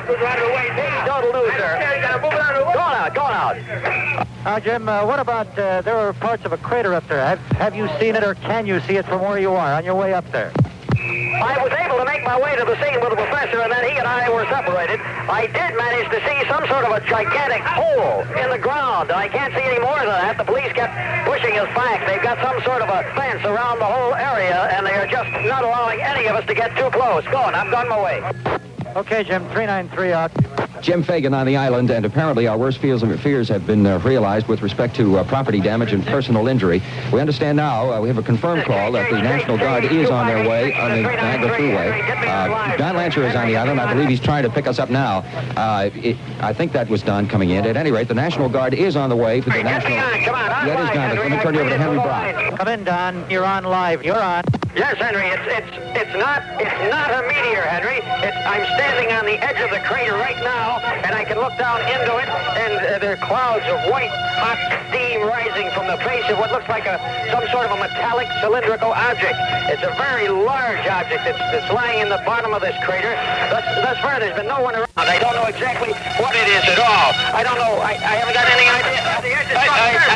total loser. Going out. Now, Jim, what about, there are parts of a crater up there. Have you seen it, or can you see it from where you are on your way up there? I was able to make my way to the scene with the professor, and then he and I were separated. I did manage to see some sort of a gigantic hole in the ground. I can't see any more than that. The police kept pushing us back. They've got some sort of a fence around the whole area, and they are just not allowing any of us to get too close. Go on, I'm on my way. Okay, Jim, 393 out. Jim Fagan on the island, and apparently our worst fears have been realized with respect to property damage and personal injury. We understand now, we have a confirmed call that the National Guard is on their way on the Niagara Thruway. Don Lancer is on the island. I believe he's trying to pick us up now. I think that was Don coming in. At any rate, the National Guard is on the way for the National... That is Don. Let me turn you over to Henry Brock. Come in, Don. You're on live. You're on. Yes, Henry. It's not a meteor, Henry. I'm standing on the edge of the crater right now, and I can look down into it, and there are clouds of white, hot steam rising from the face of what looks like some sort of a metallic cylindrical object. It's a very large object that's lying in the bottom of this crater. Thus far, there's been no one around. I don't know exactly what it is at all. I don't know. I haven't got any idea. The edge is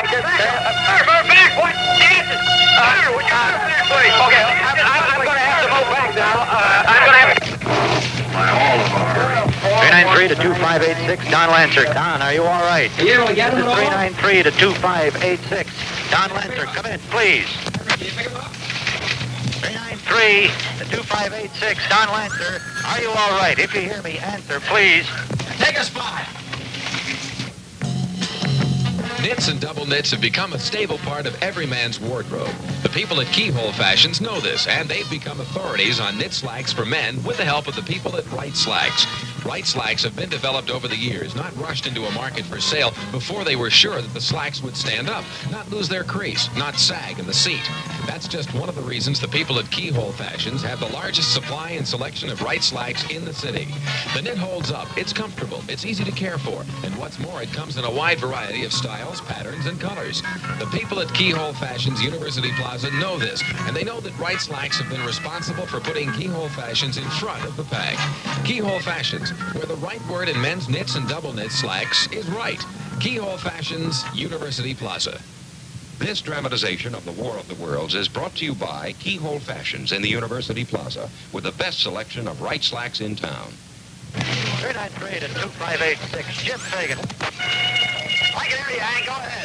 move back! What? The edge is... would you move back, please? Okay, I'm going to have to move back now. I'm going to have to... 393 to 2586, Don Lancer. Don, are you all right? You again? 393 to 2586, Don Lancer, come in, please. 393 to 2586, Don Lancer, are you all right? If you hear me, answer, please. Take a spot. Knits and double knits have become a stable part of every man's wardrobe. The people at Keyhole Fashions know this, and they've become authorities on knit slacks for men with the help of the people at Right Slacks. Right Slacks have been developed over the years, not rushed into a market for sale before they were sure that the slacks would stand up, not lose their crease, not sag in the seat. That's just one of the reasons the people at Keyhole Fashions have the largest supply and selection of Right Slacks in the city. The knit holds up, it's comfortable, it's easy to care for, and what's more, it comes in a wide variety of styles, patterns, and colors. The people at Keyhole Fashions University Plaza know this, and they know that Right Slacks have been responsible for putting Keyhole Fashions in front of the pack. Keyhole Fashions, where the right word in men's knits and double knit slacks is right. Keyhole Fashions, University Plaza. This dramatization of the War of the Worlds is brought to you by Keyhole Fashions in the University Plaza, with the best selection of right slacks in town. 393 to 2586, Jim Fagan. I can hear you, Hank. Go ahead.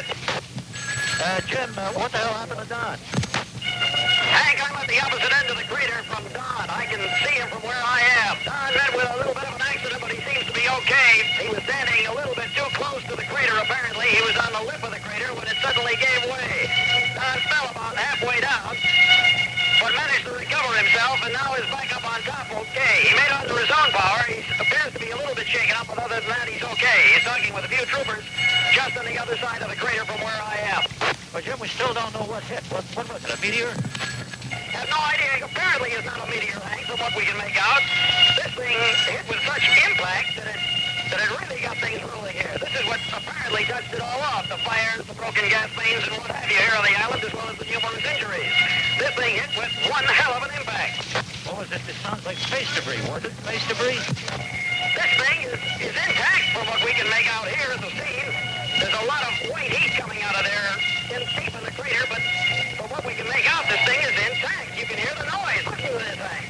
Jim, what the hell happened to Don? Hank, I'm at the opposite end of the crater from Don. I can see him from where I am. Don met with a little bit of an accident, but he seems to be okay. He was standing a little bit too close to the crater, apparently. He was on the lip of the crater when it suddenly gave way. Don fell about halfway down, but managed to recover himself, and now is back up on top okay. He made it under his own power. He appears to be a little bit shaken up, but other than that, he's okay. He's talking with a few troopers just on the other side of the crater from where I am. But Jim, we still don't know what hit. What was it, a meteor? Have no idea. Apparently it's not a meteor, Hank, from what we can make out. This thing hit with such impact that it really got things rolling here. This is what apparently touched it all off. The fires, the broken gas mains, and what have you here on the island, as well as the numerous injuries. This thing hit with one hell of an impact. What was it? It sounds like space debris. Was it space debris? This thing is intact from what we can make out here at the scene. There's a lot of white heat coming out of there deep in the crater, but from what we can make out, this thing is intact. You can hear the noise. Listen to this thing.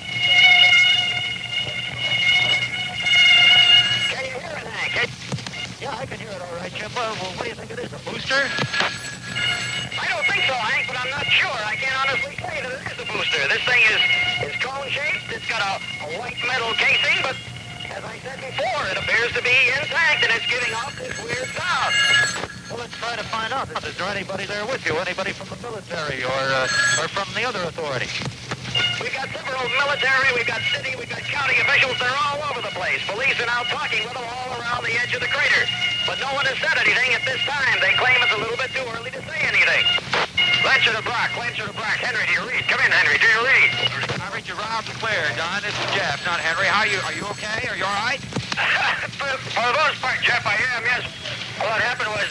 Can you hear it, Hank? Yeah, I can hear it all right, Jim. Well, what do you think it is, a booster? I don't think so, Hank, but I'm not sure. I can't honestly say that it is a booster. This thing is cone-shaped. It's got a white metal casing, but as I said before, it appears to be intact, and it's giving off this weird sound. Well, let's try to find out. Is there anybody there with you? Anybody from the military or from the other authority? We've got several military, we've got city, we've got county officials. They're all over the place. Police are now talking with them all around the edge of the crater. But no one has said anything at this time. They claim it's a little bit too early to say anything. Lancer to Brock. Henry, do you read? Come in, Henry. Do you read? I read you loud and clear, Don. This is Jeff, not Henry. How are you? Are you okay? Are you all right? For the most part, Jeff, I am, yes. Well, what happened was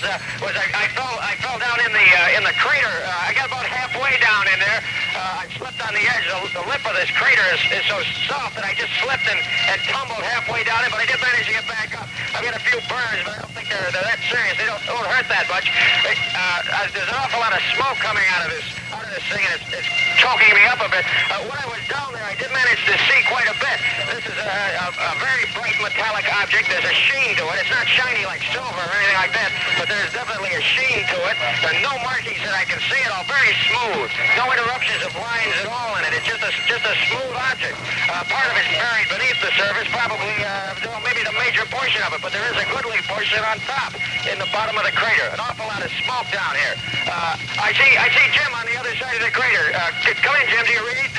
I fell down in the crater. I got about halfway down in there. I slipped on the edge. The lip of this crater is so soft that I just slipped and tumbled halfway down it, but I did manage to get back up. I've got a few burns, but I don't think they're that serious. They don't hurt that much. There's an awful lot of smoke coming out of this thing, and it's choking me up a bit. When I was down there, I did manage to see quite a bit. This is a very bright metallic object. There's a sheen to it. It's not shiny like silver or anything like that, but there's definitely a sheen to it. There are no markings that I can see at all. Very smooth. No interruptions of lines at all in it. It's just a smooth object. Part of it's buried beneath the surface, probably maybe the major portion of it, but there is a goodly portion on top in the bottom of the crater. An awful lot of smoke down here. I see Jim on the other side of the crater. Come in, Jim. Do you read?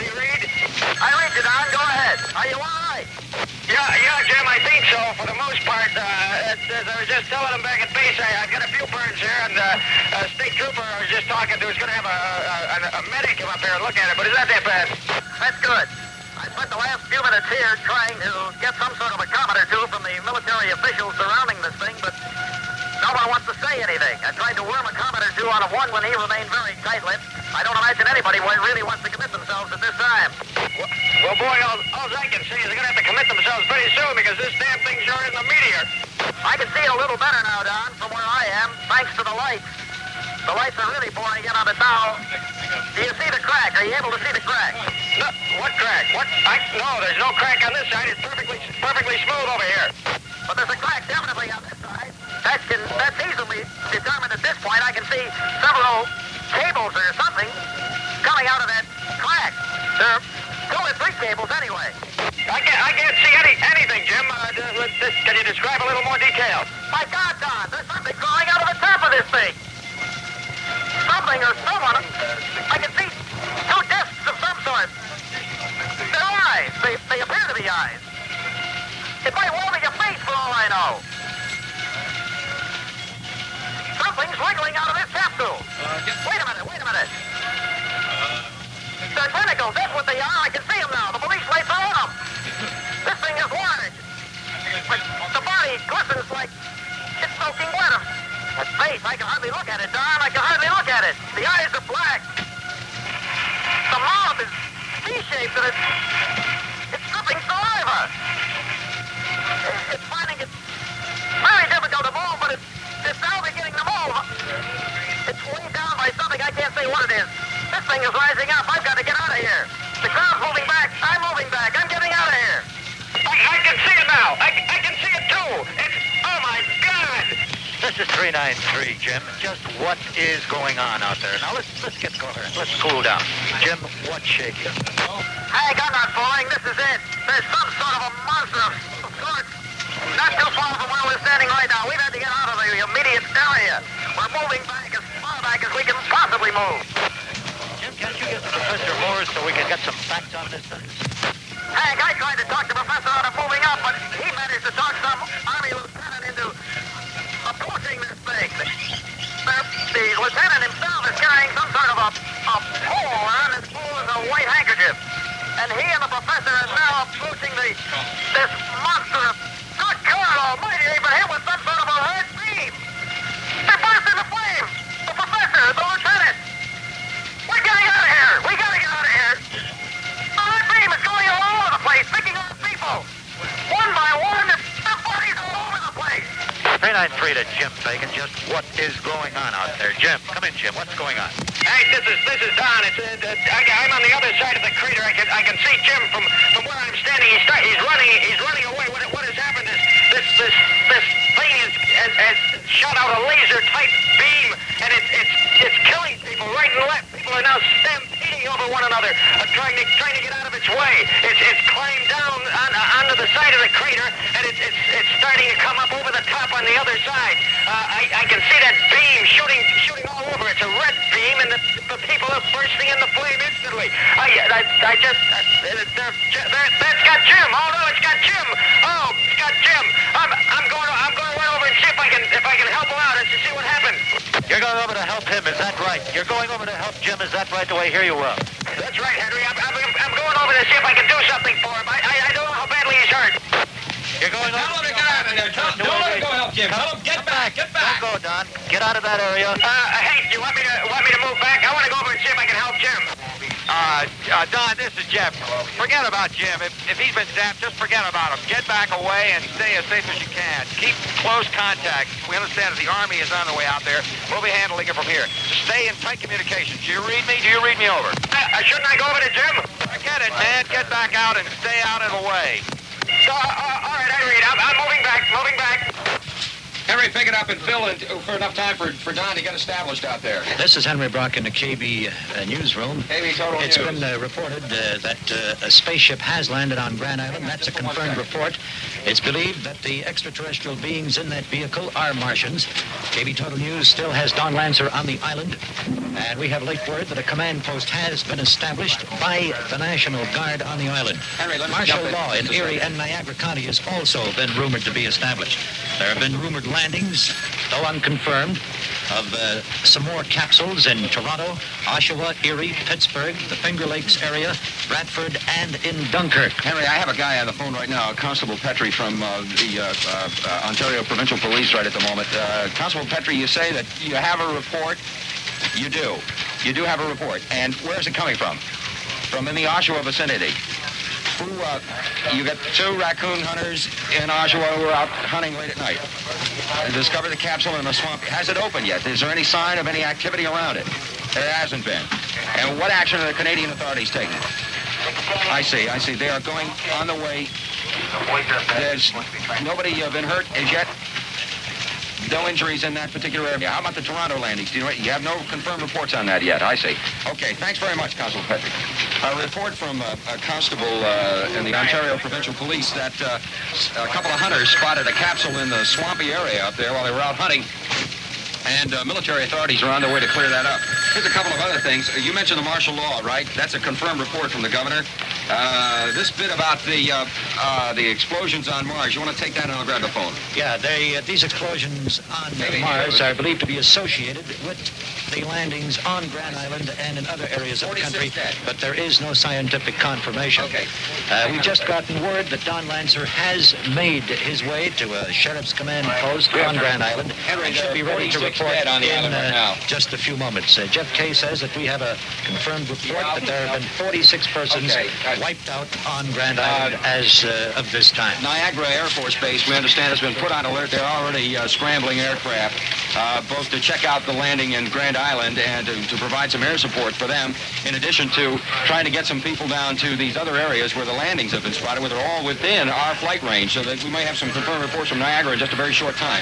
I read you, Don. Go ahead. Are you all right? Yeah, Jim, I think so. For the most part, as I was just telling him back at base, I've got a few burns here, and a state trooper I was just talking to is going to have a medic come up here and look at it, but is that bad? That's good. I spent the last few minutes here trying to get some sort of a comment or two from the military officials surrounding this thing, but no one wants to say anything. I tried to worm a comment or two out of one when he remained very tight-lipped. I don't imagine anybody really wants to commit themselves at this time. Well, boy, all I can say is they're going to have to commit themselves pretty soon because this damn thing sure is a meteor. I can see it a little better now, Don, from where I am, thanks to the lights. The lights are really pouring in on it now. Do you see the crack? Are you able to see the crack? No, what crack? No, there's no crack on this side. It's perfectly smooth over here. But there's a crack definitely on this side. That's easily determined at this point. I can see several cables or something coming out of that crack. There are 2 or 3 cables anyway. I can't see anything, Jim. Can you describe a little more detail? My God, Don, there's something growing out of the top of this thing. Something or someone. I can see 2 discs of some sort. They're eyes. They appear to be eyes. It might well be a face for all I know. Something's wiggling out of this capsule. Wait a minute. They're tentacles, that's what they are. I can see them now. The police lights are on them. This thing is large. But the body glistens like it's soaking wet. That face, I can hardly look at it, Don. I can hardly look at it. The eyes are black. The mouth is C-shaped and it's dripping saliva. It's finding it very difficult to move, but it's now beginning to move. It's weighed down by something. I can't say what it is. This thing is rising up. I've got to get out of here. The crowd's moving back. I'm moving back. I'm getting out of here. I can see it now. I can see it too. Oh my God. This is 393, Jim. Just what is going on out there? Now let's get going. Let's cool down. Jim, what's shaking? Hank, I'm not falling. This is it. There's some sort of a monster of sorts. Not too far from where we're standing right now. We've had to get out of the immediate area. We're moving back as far back as we can possibly move. Jim, can't you get to Professor Moore so we can get some facts on this thing? Hank, I tried to talk the professor out of moving up, but he managed to talk some Army lieutenant into approaching this thing. The lieutenant himself is carrying some sort of a pole around his pole is a white handkerchief. And he and the professor are now approaching this monster of good God almighty, they've been hit with some sort of a red beam. They burst into flames. The professor, the lieutenant. We're getting out of here. We gotta get out of here. The red beam is going all over the place, picking up people. One by one, their bodies all over the place. 393 to Jim Fagan. Just what is going on out there? Jim, come in, Jim. What's going on? Hey, this is Don. I'm on the other side of the crater. I can see Jim from where I'm standing. He's running away. What has happened is this thing has shot out a laser type beam, and it's killing people right and left. its way. It's climbed down onto the side of the crater, and it's starting to come up over the top on the other side. I can see that beam shooting all over. It's a red beam, and the people are bursting into flame instantly. That's got Jim. Oh no, it's got Jim. Oh, it's got Jim. I'm going to run over and see if I can help him out and see what happened. You're going over to help him, is that right? You're going over to help Jim, is that right, the way here you were? That's right, Henry. I'm going over to see if I can do something for him. I don't know how badly he's hurt. You're going over. Tell him to get out of there. Don't let him go help Jim. Tell him, get back. Don't go, Don. Get out of that area. Hey, do you want me to move back? I want to go over and see if I can help Jim. Don, this is Jeff. Forget about Jim. If he's been zapped, just forget about him. Get back away and stay as safe as you can. Keep close contact. We understand that the Army is on the way out there. We'll be handling it from here. Stay in tight communication. Do you read me? Do you read me over? Shouldn't I go over to Jim? Forget it, man. Get back out and stay out of the way. All right, I read. I'm moving back. Henry, pick it up and fill it for enough time for Don to get established out there. This is Henry Brock in the KB newsroom. KB Total It's News. been reported that a spaceship has landed on Grand Island. That's a confirmed report. It's believed that the extraterrestrial beings in that vehicle are Martians. KB Total News still has Don Lancer on the island. And we have late word that a command post has been established by the National Guard on the island. Henry, let me Martial jump in. law in Erie and Niagara County has also been rumored to be established. There have been rumored landings, though unconfirmed, of some more capsules in Toronto, Oshawa, Erie, Pittsburgh, the Finger Lakes area, Bradford, and in Dunkirk. Henry, I have a guy on the phone right now, Constable Petrie from the Ontario Provincial Police right at the moment. Constable Petrie, you say that you have a report. You do. You do have a report. And where is it coming from? From in the Oshawa vicinity. You got 2 raccoon hunters in Oshawa who are out hunting late at night. They discovered the capsule in the swamp. Has it opened yet? Is there any sign of any activity around it? There hasn't been. And what action are the Canadian authorities taking? I see. They are going on the way. There's nobody been hurt as yet. No injuries in that particular area. How about the Toronto landings? Do you have no confirmed reports on that yet? I see. Okay, thanks very much, Constable Petrie. A report from a constable in the Ontario Provincial Police that a couple of hunters spotted a capsule in the swampy area up there while they were out hunting. And military authorities are on their way to clear that up. Here's a couple of other things. You mentioned the martial law, right? That's a confirmed report from the governor. This bit about the explosions on Mars, you want to take that and I'll grab the phone. Yeah, these explosions on Mars are believed to be associated with the landings on Grand Island and in other areas of the country, but there is no scientific confirmation. Okay. We've just gotten word that Don Lancer has made his way to a sheriff's command post on Grand Island and should be ready to report on the island right now. just a few moments. Jeff Kay says that we have a confirmed report that there have been 46 persons wiped out on Grand Island as of this time. Niagara Air Force Base, we understand, has been put on alert. They're already scrambling aircraft, both to check out the landing in Grand Island and to provide some air support for them, in addition to trying to get some people down to these other areas where the landings have been spotted, where they're all within our flight range, so that we may have some confirmed reports from Niagara in just a very short time.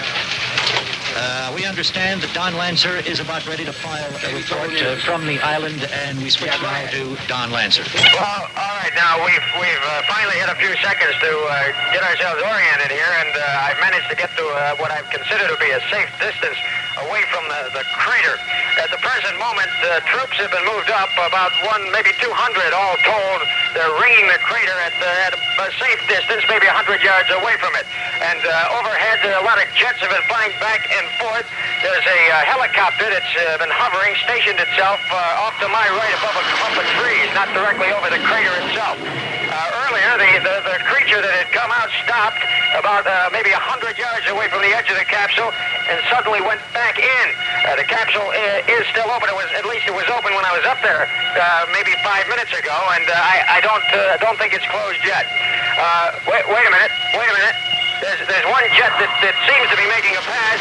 We understand that Don Lancer is about ready to file a report from the island, and we switch now to Don Lancer. Well, all right, now we've finally had a few seconds to get ourselves oriented here, and I've managed to get to what I consider to be a safe distance away from the crater. At the present moment, troops have been moved up about maybe 200 all told. They're ringing the crater at a safe distance, maybe 100 yards away from it. And overhead, a lot of jets have been flying back and forth. There's a helicopter that's been hovering, stationed itself off to my right above a clump of trees, not directly over the crater itself. Earlier, the creature that had come out stopped about maybe 100 yards away from the edge of the capsule and suddenly went back in. The capsule is still open. At least it was open when I was up there maybe 5 minutes ago, and I don't think it's closed yet. Wait a minute. There's one jet that seems to be making a pass.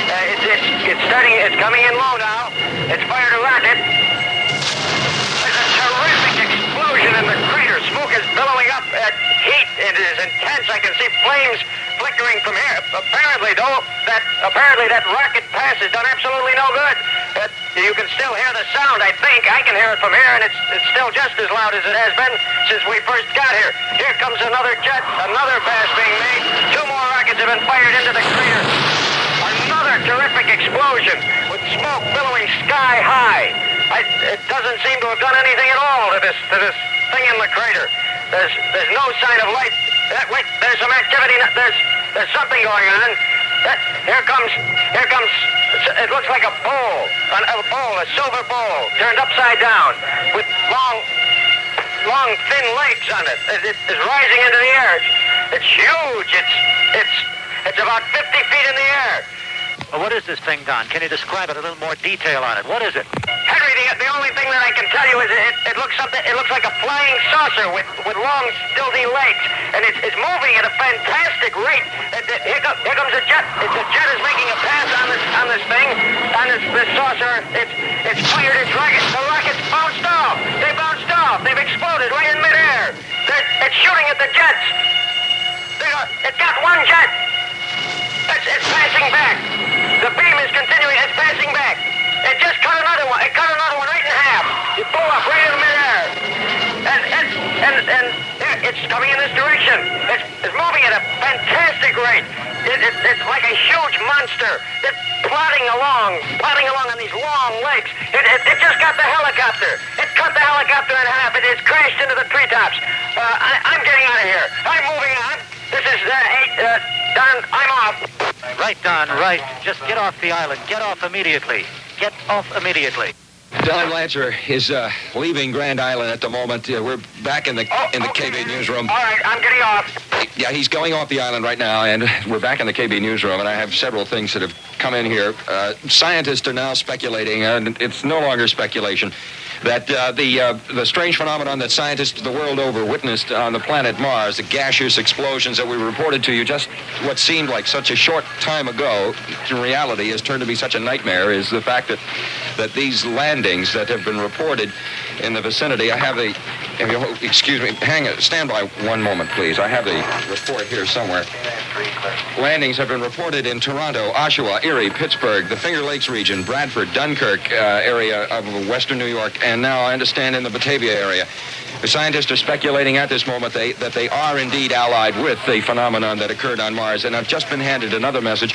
It's coming in low now. It's fired a rocket. There's a terrific explosion in the crater. Smoke is billowing up at heat. It is intense. I can see flames flickering from here. Apparently that rocket pass has done absolutely no good. You can still hear the sound, I think. I can hear it from here, and it's still just as loud as it has been since we first got here. Here comes another jet, another pass being made. 2 more rockets have been fired into the crater. Another terrific explosion with smoke billowing sky high. It doesn't seem to have done anything at all to this thing in the crater. There's no sign of light. Wait, there's some activity. There's something going on. Here comes. It looks like a bowl, a silver bowl, turned upside down, with long, thin legs on it. It's rising into the air. It's huge. It's about 50 feet in the air. Well, what is this thing, Don? Can you describe it, a little more detail on it? What is it? Henry, the only thing that I can tell you is it looks like a flying saucer with long, stilty legs, and it's moving at a fantastic rate. Here comes a jet. The jet is making a pass on this thing, on this saucer. It's fired its rocket. The rockets bounced off. They bounced off. They've exploded right in midair. It's shooting at the jets. It's got one jet. It's passing back. The beam is continuing. It's passing back. It just cut another one. It cut another one right in half. It blew up right in midair. And it's coming in this direction. It's moving at a fantastic rate. It's like a huge monster. It's plodding along on these long legs. It just got the helicopter. It cut the helicopter in half. It has crashed into the treetops. I'm getting out of here. I'm moving on. This is Don. I'm off. Right, Don, right. Just get off the island. Get off immediately. Get off immediately. Don Lancer is leaving Grand Island at the moment. We're back in the KB newsroom. All right, I'm getting off. Yeah, he's going off the island right now, and we're back in the KB newsroom, and I have several things that have come in here. Scientists are now speculating, and it's no longer speculation, that the strange phenomenon that scientists the world over witnessed on the planet Mars, the gaseous explosions that we reported to you just what seemed like such a short time ago, in reality has turned to be such a nightmare, is the fact that these landings that have been reported in the vicinity, I have the, excuse me, stand by one moment, please. I have the report here somewhere. Landings have been reported in Toronto, Oshawa, Erie, Pittsburgh, the Finger Lakes region, Bradford, Dunkirk area of western New York, and now I understand in the Batavia area. The scientists are speculating at this moment that they are indeed allied with the phenomenon that occurred on Mars, and I've just been handed another message.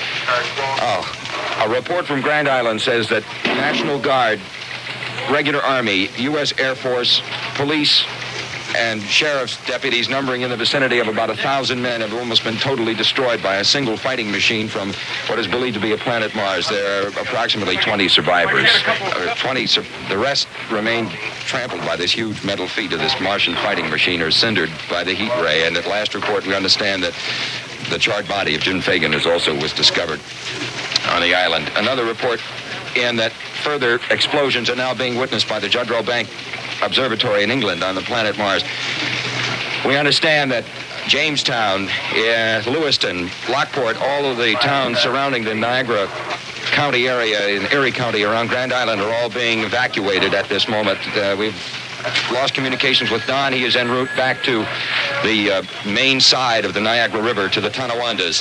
A report from Grand Island says that National Guard, Regular Army, U.S. Air Force, police, and sheriff's deputies numbering in the vicinity of about 1,000 men have almost been totally destroyed by a single fighting machine from what is believed to be a planet Mars. There are approximately 20 survivors. The rest remain trampled by this huge metal feet of this Martian fighting machine or cindered by the heat ray. And at last report, we understand that the charred body of Jim Fagan was discovered on the island. Another report in that further explosions are now being witnessed by the Jodrell Bank Observatory in England on the planet Mars. We understand that Jamestown, Lewiston, Lockport, all of the towns surrounding the Niagara County area in Erie County around Grand Island are all being evacuated at this moment. We've lost communications with Don. He is en route back to the main side of the Niagara River to the Tonawandas.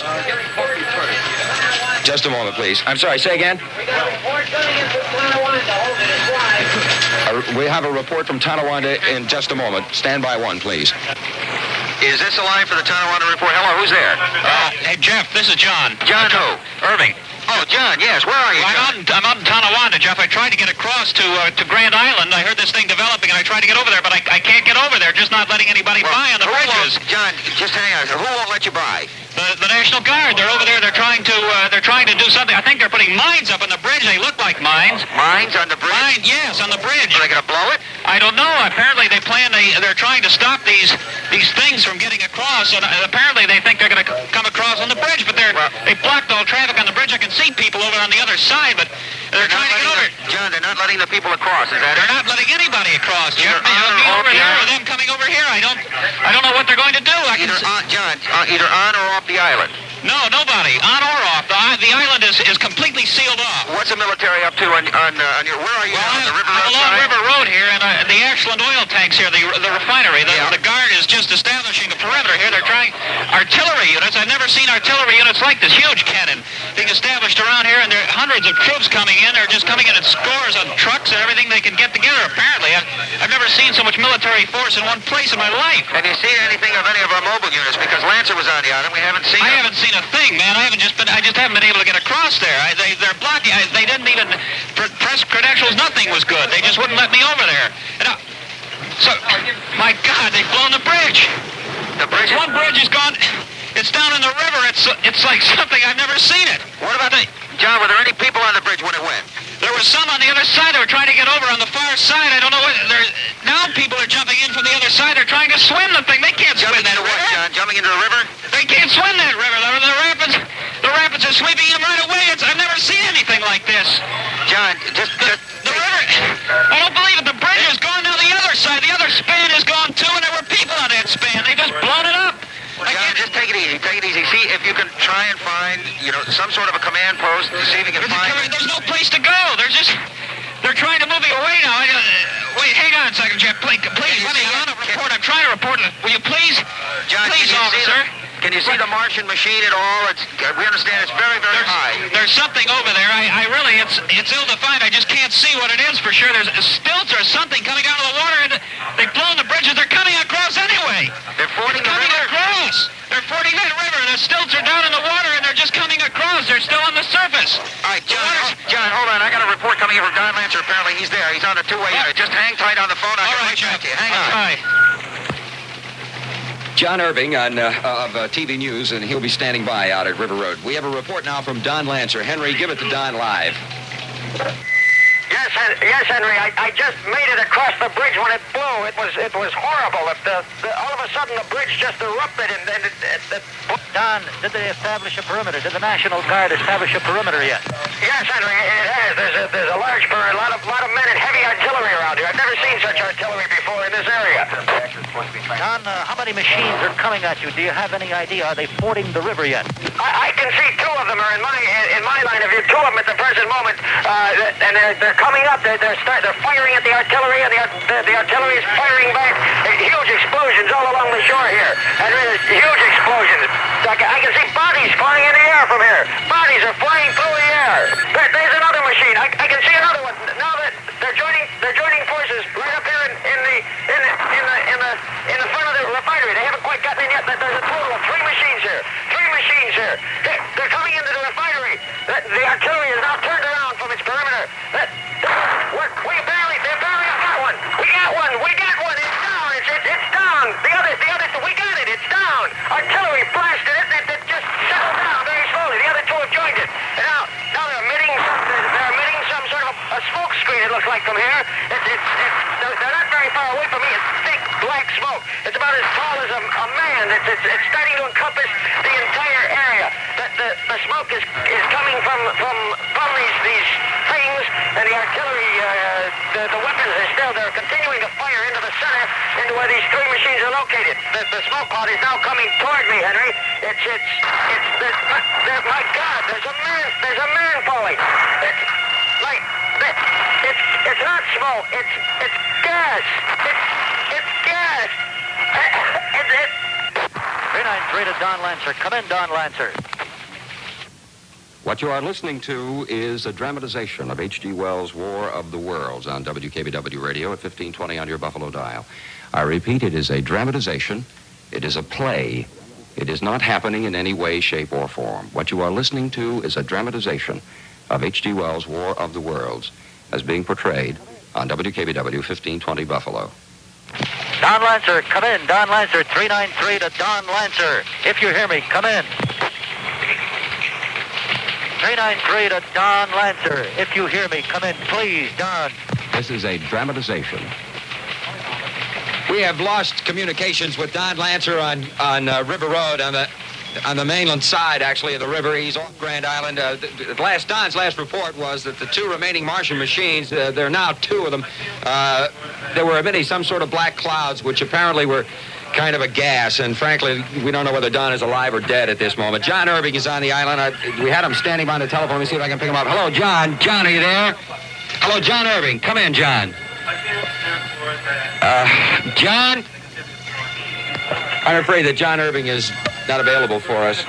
Just a moment, please. I'm sorry, say again? We have a report from Tonawanda in just a moment. Stand by one, please. Is this a line for the Tonawanda report? Hello, who's there? Hey, Jeff, this is John. John who? Irving. Oh, John, yes. Where are you, John? I'm out in Tonawanda, Jeff. I tried to get across to Grand Island. I heard this thing developing, and I tried to get over there, but I can't get over there. Just not letting anybody by on the bridges. John, just hang on. Who won't let you by? The National Guard. They're over there. They're trying to do something. I think they're putting mines up on the bridge. They look like mines. Mines on the bridge? Yes, on the bridge. Are they going to blow it? I don't know. Apparently they're trying to stop these things from getting across, and apparently they think they're going to come across on the bridge, but they blocked all traffic on the bridge. I can see people over on the other side, but they're trying to get over. John, they're not letting the people across, is that They're not letting anybody across, Jeff. Me over here or them coming over here. I don't know what they're going to do. John, either on or off the island. No, nobody. On or off. The island is completely sealed off. What's the military up to on your... Where are you now? On the river I'm outside? along River Road here, and the Ashland oil tank tanks here, the refinery. The guard is just establishing a perimeter here. They're trying artillery units. I've never seen artillery units like this. Huge cannon being established around here, and there are hundreds of troops coming in. They're just coming in at scores on trucks and everything they can get together, apparently. I've never seen so much military force in one place in my life. Have you seen anything of any of our mobile units? Because Lancer was on the island. We haven't seen I haven't seen a thing, man. I just haven't been able to get across there. They're blocking. They didn't even press credentials. Nothing was good. They just wouldn't let me over there. And my God, they've blown the bridge. The bridge? One bridge is gone. It's down in the river. It's like something I've never seen it. What about John, were there any people on the bridge when it went? There was some on the other side. They were trying to get over on the far side. I don't know what. Now people are jumping in from the other side. They're trying to swim the thing. They can't swim that river. What, John? Jumping into the river? They can't swim that river. The rapids are sweeping in right away. I've never seen anything like this. John, the river. I don't believe it. The bridge is gone now. The other side. The other span is gone too, and there were people on that span. They just blown it up. John, just take it easy. Take it easy. See if you can try and find, some sort of a command post to see if you can find. There's no place to go. They're trying to move me away now. Wait, hang on a second, Jeff. Please, let me on a report. I'm trying to report. Will you please? John, please, officer. Can you see the Martian machine at all? We understand it's very, very high. There's something over there. I really, it's ill-defined. I just can't see what it is for sure. There's stilts or something coming out of the water, and they've blown the bridges. They're coming across anyway. They're fording the river? Across. They're fording that river. The stilts are down in the water, and they're just coming across. They're still on the surface. All right, John, hold on. I got a report coming in from Don Lancer. Apparently he's there. He's on a two-way unit. Just hang tight on the phone. All right, Jeff. Hang on. All right. John Irving of TV News, and he'll be standing by out at River Road. We have a report now from Don Lancer. Henry, give it to Don live. Yes, Henry. I just made it across the bridge when it blew. It was horrible. All of a sudden, the bridge just erupted, and then Don, did they establish a perimeter? Did the National Guard establish a perimeter yet? Yes, Henry, it has. There's a large perimeter, a lot of men and heavy artillery around here. I've never seen such artillery before in this area. Don, how many machines are coming at you? Do you have any idea? Are they fording the river yet? I can see two of them are in my line of view. Two of them at the present moment, and they're coming up. They're firing at the artillery, and the artillery is firing back. Huge explosions all along the shore here. And there's huge explosions. I can see bodies flying in the air from here. Bodies are flying through the air. There's another machine. I can see another one. Now that they're joining forces right up here in the front of the refinery. They haven't quite gotten in yet. There's a total of three machines here. They're coming into the refinery. The artillery is now turned around from its perimeter. We barely got one. We got one. It's down. It's down. The other, we got it. It's down. Artillery blasted it. It just settled down very slowly. The other two have joined it. And now they're emitting some sort of a smoke screen, it looks like, from here. They're not very far away from me. It's thick black smoke. It's about as tall as a man. It's starting to encompass the entire area. The smoke is coming from these things, and the artillery, the weapons they're continuing to fire into the center, into where these three machines are located. The smoke cloud is now coming toward me, Henry. My God, there's a man falling. It's not smoke. It's gas. It's gas. 393 to Don Lancer. Come in, Don Lancer. What you are listening to is a dramatization of H.G. Wells' War of the Worlds on WKBW Radio at 1520 on your Buffalo dial. I repeat, it is a dramatization. It is a play. It is not happening in any way, shape, or form. What you are listening to is a dramatization of H.G. Wells' War of the Worlds as being portrayed on WKBW 1520 Buffalo. Don Lancer, come in. Don Lancer, 393 to Don Lancer. If you hear me, come in. 393 to Don Lancer. If you hear me, come in, please, Don. This is a dramatization. We have lost communications with Don Lancer on River Road, on the mainland side, actually, of the river. He's off Grand Island. Don's last report was that the two remaining Martian machines, there are now two of them, there were emitting some sort of black clouds, which apparently were kind of a gas, and frankly, we don't know whether Don is alive or dead at this moment. John Irving is on the island. We had him standing by the telephone. Let me see if I can pick him up. Hello, John. John, are you there? Hello, John Irving. Come in, John. John? I'm afraid that John Irving is not available for us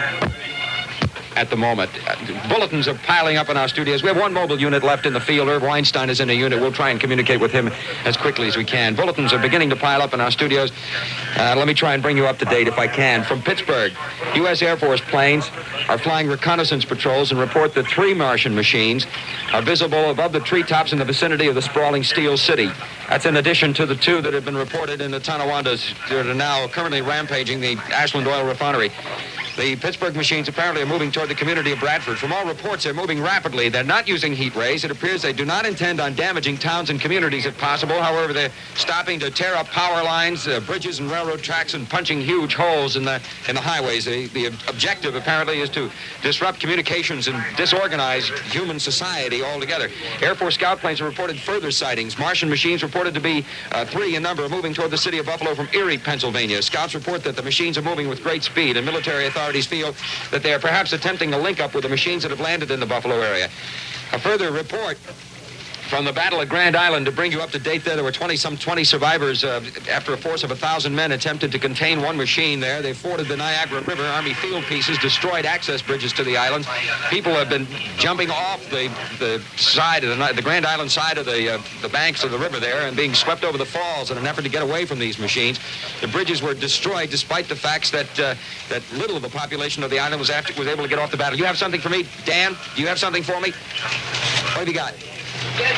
at the moment. Bulletins are piling up in our studios. We have one mobile unit left in the field. Irv Weinstein is in a unit. We'll try and communicate with him as quickly as we can. Bulletins are beginning to pile up in our studios. Let me try and bring you up to date if I can. From Pittsburgh, U.S. Air Force planes are flying reconnaissance patrols and report that 3 Martian machines are visible above the treetops in the vicinity of the sprawling Steel City. That's in addition to the 2 that have been reported in the Tonawandas that are now currently rampaging the Ashland Oil Refinery. The Pittsburgh machines apparently are moving toward the community of Bradford. From all reports, they're moving rapidly. They're not using heat rays. It appears they do not intend on damaging towns and communities if possible. However, they're stopping to tear up power lines, bridges and railroad tracks, and punching huge holes in the highways. The objective, apparently, is to disrupt communications and disorganize human society altogether. Air Force scout planes have reported further sightings. Martian machines reported to be 3 in number, moving toward the city of Buffalo from Erie, Pennsylvania. Scouts report that the machines are moving with great speed, and military authorities feel that they are perhaps attempting a link-up with the machines that have landed in the Buffalo area. A further report from the Battle of Grand Island to bring you up to date there. There were 20 survivors after a force of 1,000 men attempted to contain one machine there. They forded the Niagara River. Army field pieces destroyed access bridges to the islands. People have been jumping off the side of the Grand Island side of the banks of the river there and being swept over the falls in an effort to get away from these machines. The bridges were destroyed despite the facts that little of the population of the island was able to get off the battle. You have something for me, Dan? Do you have something for me? What have you got? Yeah,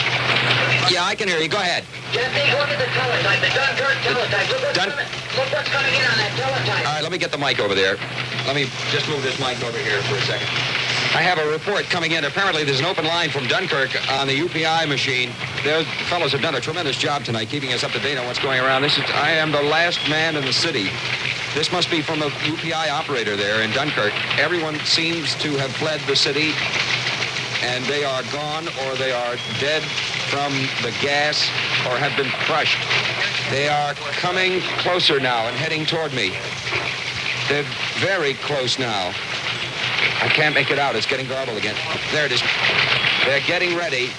Jeffy. Yeah, I can hear you. Go ahead. Jeffy, look at the teletype, the Dunkirk teletype. Look what's coming in on that teletype. All right, let me get the mic over there. Let me just move this mic over here for a second. I have a report coming in. Apparently, there's an open line from Dunkirk on the UPI machine. The fellows have done a tremendous job tonight keeping us up to date on what's going around. I am the last man in the city. This must be from a UPI operator there in Dunkirk. Everyone seems to have fled the city, and they are gone or they are dead from the gas or have been crushed. They are coming closer now and heading toward me. They're very close now. I can't make it out. It's getting garbled again. There it is. They're getting ready.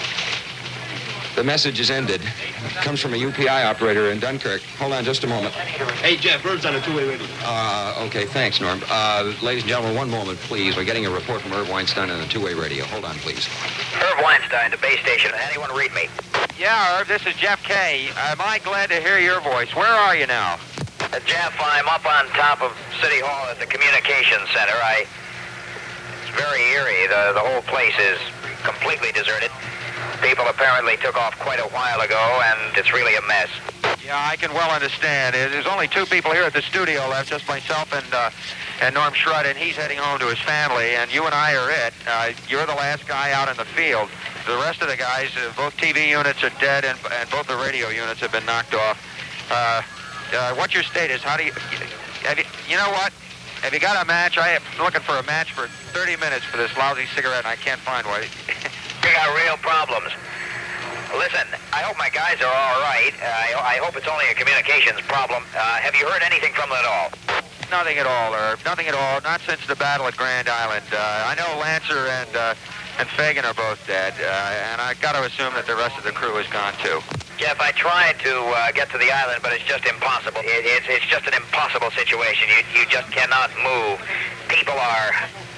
The message is ended. It comes from a UPI operator in Dunkirk. Hold on just a moment. Hey, Jeff, Bird's on a two-way radio. Okay, thanks, Norm. Ladies and gentlemen, one moment, please. We're getting a report from Irv Weinstein on a two-way radio. Hold on, please. Irv Weinstein, the base station. Anyone read me? Yeah, Irv, this is Jeff Kay. I'm mighty glad to hear your voice. Where are you now? Jeff, I'm up on top of City Hall at the Communications Center. It's very eerie. The whole place is completely deserted. People apparently took off quite a while ago, and it's really a mess. Yeah, I can well understand. There's only 2 people here at the studio left, just myself and Norm Schrud, and he's heading home to his family, and you and I are it. You're the last guy out in the field. The rest of the guys, both TV units are dead, and both the radio units have been knocked off. What's your status? You know what? Have you got a match? I am looking for a match for 30 minutes for this lousy cigarette, and I can't find one. We got real problems. Listen, I hope my guys are all right. I hope it's only a communications problem. Have you heard anything from them at all? Nothing at all, Irv. Nothing at all. Not since the battle at Grand Island. I know Lancer and Fagan are both dead, and I got to assume that the rest of the crew is gone too. Jeff, I tried to get to the island, but it's just impossible. It's just an impossible situation. You just cannot move. People are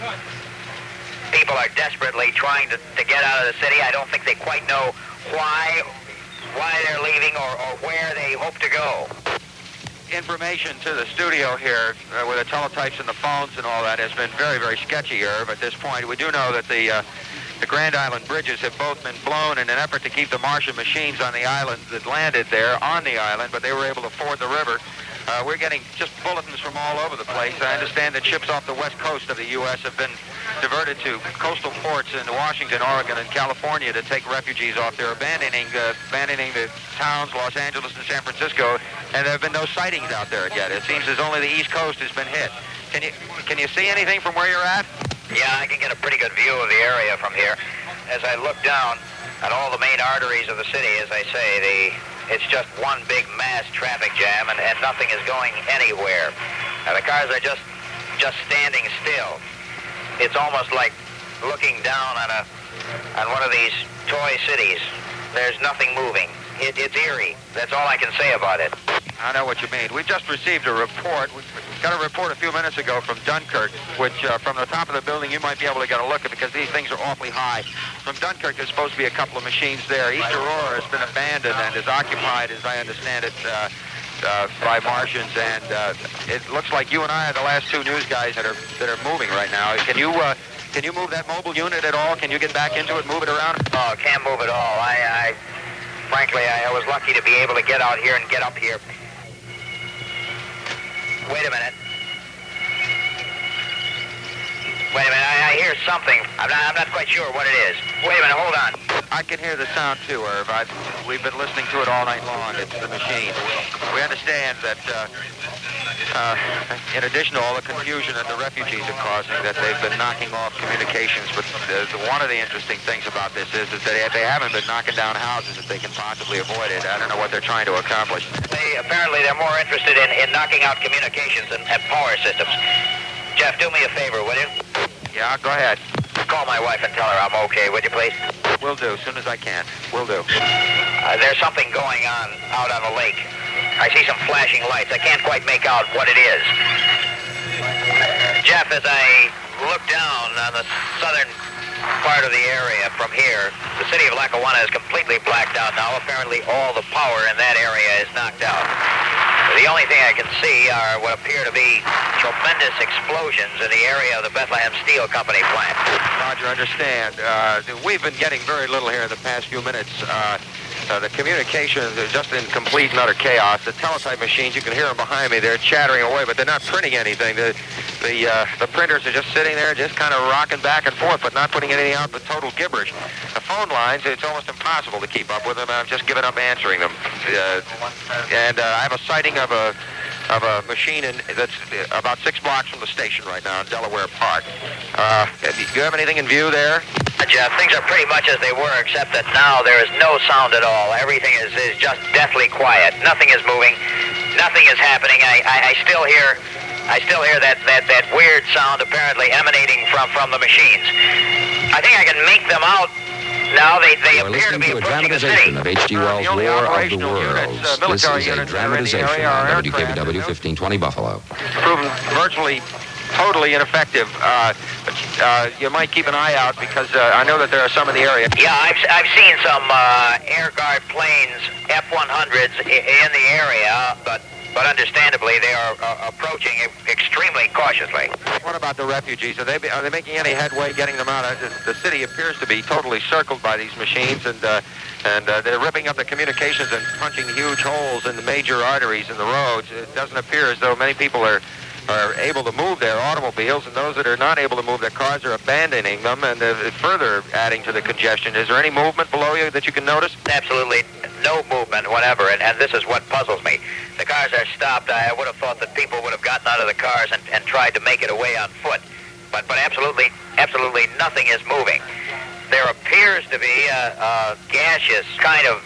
desperately trying to get out of the city. I don't think they quite know why they're leaving or where they hope to go. Information to the studio here with the teletypes and the phones and all that has been very, very sketchy, Irv, at this point. We do know that the Grand Island bridges have both been blown in an effort to keep the Martian machines on the island that landed there on the island, but they were able to ford the river. We're getting just bulletins from all over the place. I understand that ships off the west coast of the U.S. have been diverted to coastal ports in Washington, Oregon, and California to take refugees off there, abandoning the towns, Los Angeles and San Francisco, and there have been no sightings out there yet. It seems as only the East Coast has been hit. Can you see anything from where you're at? Yeah, I can get a pretty good view of the area from here. As I look down at all the main arteries of the city, as I say, it's just one big mass traffic jam, and nothing is going anywhere. Now, the cars are just standing still. It's almost like looking down on one of these toy cities. There's nothing moving. it's eerie. That's all I can say about it. I know what you mean. We just received a report. We got a report a few minutes ago from Dunkirk, which from the top of the building you might be able to get a look at because these things are awfully high. From Dunkirk, there's supposed to be a couple of machines there. East Aurora has been abandoned and is occupied, as I understand it, by Martians. And it looks like you and I are the last two news guys that are moving right now. Can you move that mobile unit at all? Can you get back into it, move it around? Oh, can't move at all. Frankly, I was lucky to be able to get out here and get up here. Wait a minute. I hear something. I'm not quite sure what it is. Wait a minute, hold on. I can hear the sound too, Irv. We've been listening to it all night long. It's the machine. We understand that in addition to all the confusion that the refugees are causing, that they've been knocking off communications. But one of the interesting things about this is that they haven't been knocking down houses if they can possibly avoid it. I don't know what they're trying to accomplish. Apparently they're more interested in knocking out communications and power systems. Jeff, do me a favor, will you? Yeah, go ahead. Call my wife and tell her I'm okay, would you please? Will do, as soon as I can. Will do. There's something going on out on the lake. I see some flashing lights. I can't quite make out what it is. Jeff, as I look down on the southern part of the area from here, the city of Lackawanna is completely blacked out now. Apparently all the power in that area is knocked out. The only thing I can see are what appear to be tremendous explosions in the area of the Bethlehem Steel Company plant. Roger, understand. We've been getting very little here in the past few minutes. The communications are just in complete and utter chaos. The teletype machines, you can hear them behind me. They're chattering away, but they're not printing anything. The printers are just sitting there, just kind of rocking back and forth, but not putting anything out but total gibberish. The phone lines, it's almost impossible to keep up with them. I've just given up answering them. And I have a sighting of a machine that's about 6 blocks from the station right now in Delaware Park. Do you have anything in view there? Jeff, things are pretty much as they were, except that now there is no sound at all. Everything is just deathly quiet. Nothing is moving. Nothing is happening. I still hear that weird sound apparently emanating from the machines. I think I can make them out. Now they appear to be approaching the city. Of H.G. Wells' War of the Worlds. This is a dramatization on WKBW 1520 Buffalo. Proven virtually totally ineffective. You might keep an eye out because I know that there are some in the area. Yeah, I've seen some Air Guard planes, F-100s in the area, but understandably they are approaching extremely cautiously. What about the refugees? Are they making any headway getting them out? The city appears to be totally circled by these machines, and they're ripping up the communications and punching huge holes in the major arteries in the roads. It doesn't appear as though many people are able to move their automobiles, and those that are not able to move their cars are abandoning them, and further adding to the congestion. Is there any movement below you that you can notice? Absolutely no movement whatever, and this is what puzzles me. The cars are stopped. I would have thought that people would have gotten out of the cars and tried to make it away on foot, but absolutely nothing is moving. There appears to be a gaseous kind of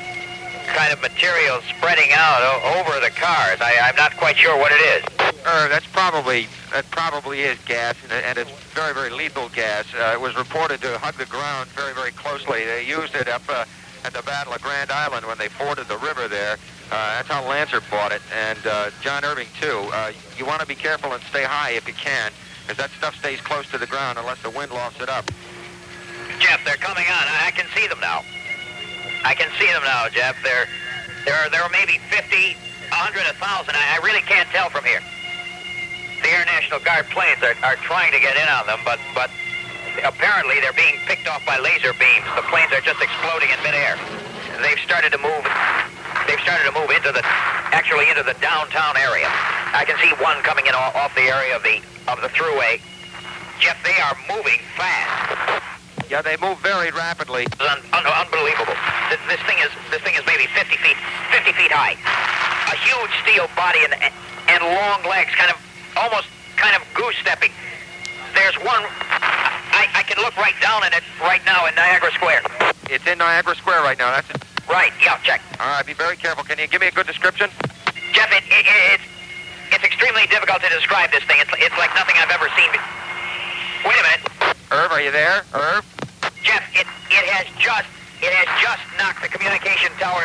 material spreading out over the cars. I'm not quite sure what it is. That probably is gas, and it's very, very lethal gas. It was reported to hug the ground very, very closely. They used it up at the Battle of Grand Island when they forded the river there. That's how Lancer bought it, and John Irving too. You want to be careful and stay high if you can, because that stuff stays close to the ground unless the wind lofts it up. Jeff, they're coming on. I can see them now. I can see them now, Jeff. There are maybe 50, 100, 1,000. I really can't tell from here. The Air National Guard planes are trying to get in on them, but apparently they're being picked off by laser beams. The planes are just exploding in midair. They've started to move into the downtown area. I can see one coming in off the area of the thruway. Jeff, they are moving fast. Yeah, they move very rapidly. Unbelievable. This thing is maybe 50 feet high. A huge steel body and long legs, almost goose stepping. There's one. I can look right down in it right now in Niagara Square. It's in Niagara Square right now. That's it. Right. Yeah. Check. All right. Be very careful. Can you give me a good description? Jeff, it's extremely difficult to describe this thing. It's like nothing I've ever seen. Wait a minute. Irv, are you there? Irv? Jeff, it has just knocked the communication towers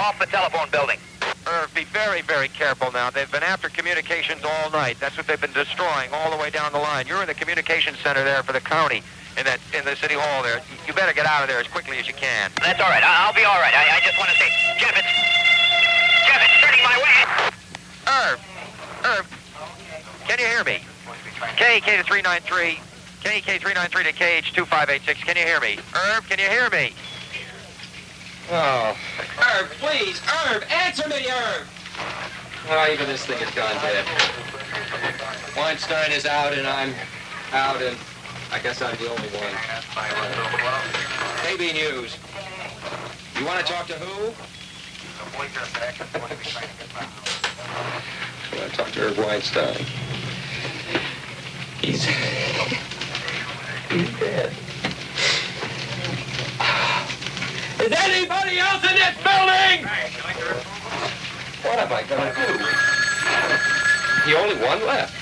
off the telephone building. Be very, very careful now. They've been after communications all night. That's what they've been destroying all the way down the line. You're in the communications center there for the county, in the city hall there. You better get out of there as quickly as you can. That's all right. I'll be all right. I just want to say, Jeff, it's turning my way. Irv, can you hear me? KEK to 393, KEK 393 to KH2586. Can you hear me? Irv, can you hear me? Oh. Irv, please, Irv, answer me, Irv! Oh, even this thing has gone dead. Weinstein is out, and I'm out, and I guess I'm the only one. KB News. You want to talk to who? I want to talk to Irv Weinstein. He's dead. Is anybody else in this building? What am I going to do? The only one left.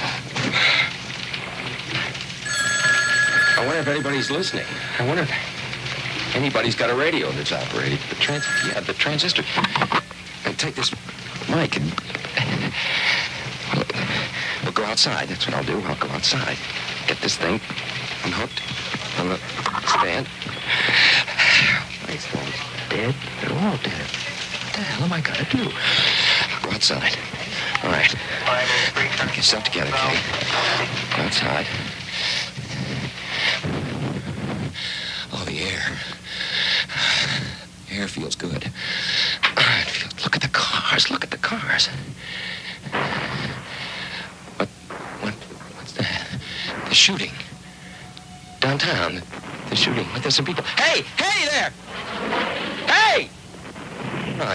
I wonder if anybody's listening. I wonder if anybody's got a radio that's operating. The transistor. And take this mic and we'll go outside. That's what I'll do. I'll go outside. Get this thing unhooked on the stand. These phones dead. They're all dead. What the hell am I gonna do? I'll go outside. All right. Get yourself together, Kay. Go outside. Oh, the air. Air feels good. Look at the cars. Look at the cars. What's that? The shooting. Downtown. The shooting. There's some people. Hey there! Hey! Oh,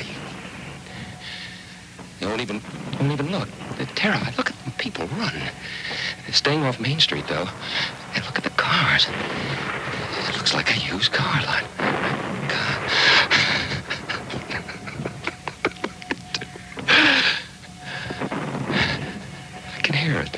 they won't even look. They're terrified. Look at the people run. They're staying off Main Street, though. And look at the cars. It looks like a used car lot. God. I can hear it.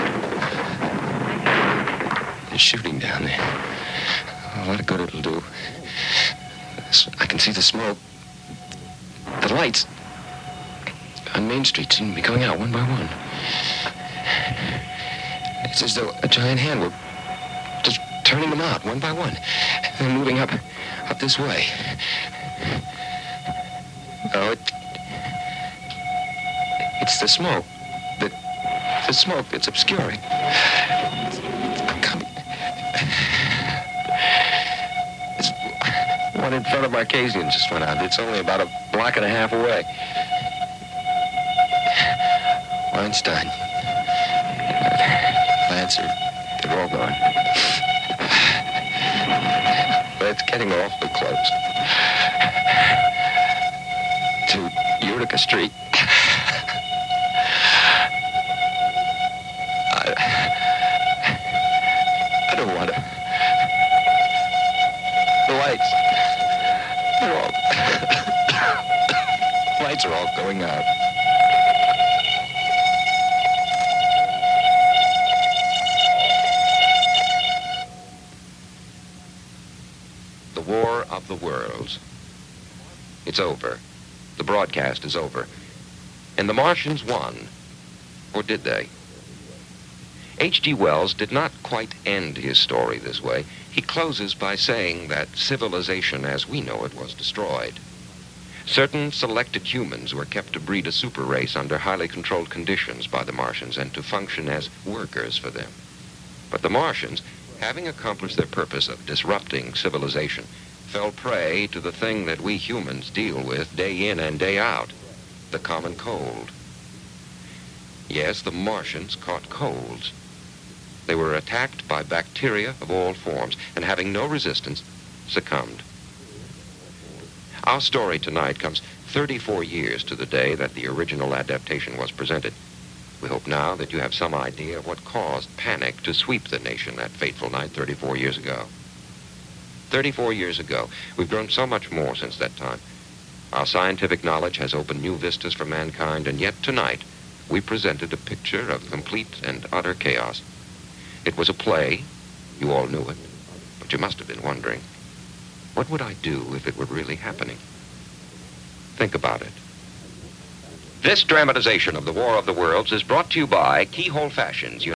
They're shooting down there. A lot of good it'll do. I can see the smoke. The lights on Main Street seem to be going out one by one. It's as though a giant hand were just turning them out one by one. They're moving up this way. Oh, it's the smoke. The smoke that's obscuring. It's coming. One in front of Marcasian just went out. It's only about a block and a half away. Weinstein. Lancer. They're all gone. But it's getting awfully close. To Utica Street. I don't want to. The lights. Lights are all going out. The War of the Worlds. It's over. The broadcast is over. And the Martians won. Or did they? H.G. Wells did not quite end his story this way. He closes by saying that civilization as we know it was destroyed. Certain selected humans were kept to breed a super race under highly controlled conditions by the Martians and to function as workers for them. But the Martians, having accomplished their purpose of disrupting civilization, fell prey to the thing that we humans deal with day in and day out, the common cold. Yes, the Martians caught colds. They were attacked by bacteria of all forms, and having no resistance, succumbed. Our story tonight comes 34 years to the day that the original adaptation was presented. We hope now that you have some idea of what caused panic to sweep the nation that fateful night 34 years ago. 34 years ago, we've grown so much more since that time. Our scientific knowledge has opened new vistas for mankind, and yet tonight, we presented a picture of complete and utter chaos. It was a play. You all knew it. But you must have been wondering, what would I do if it were really happening? Think about it. This dramatization of the War of the Worlds is brought to you by Keyhole Fashions.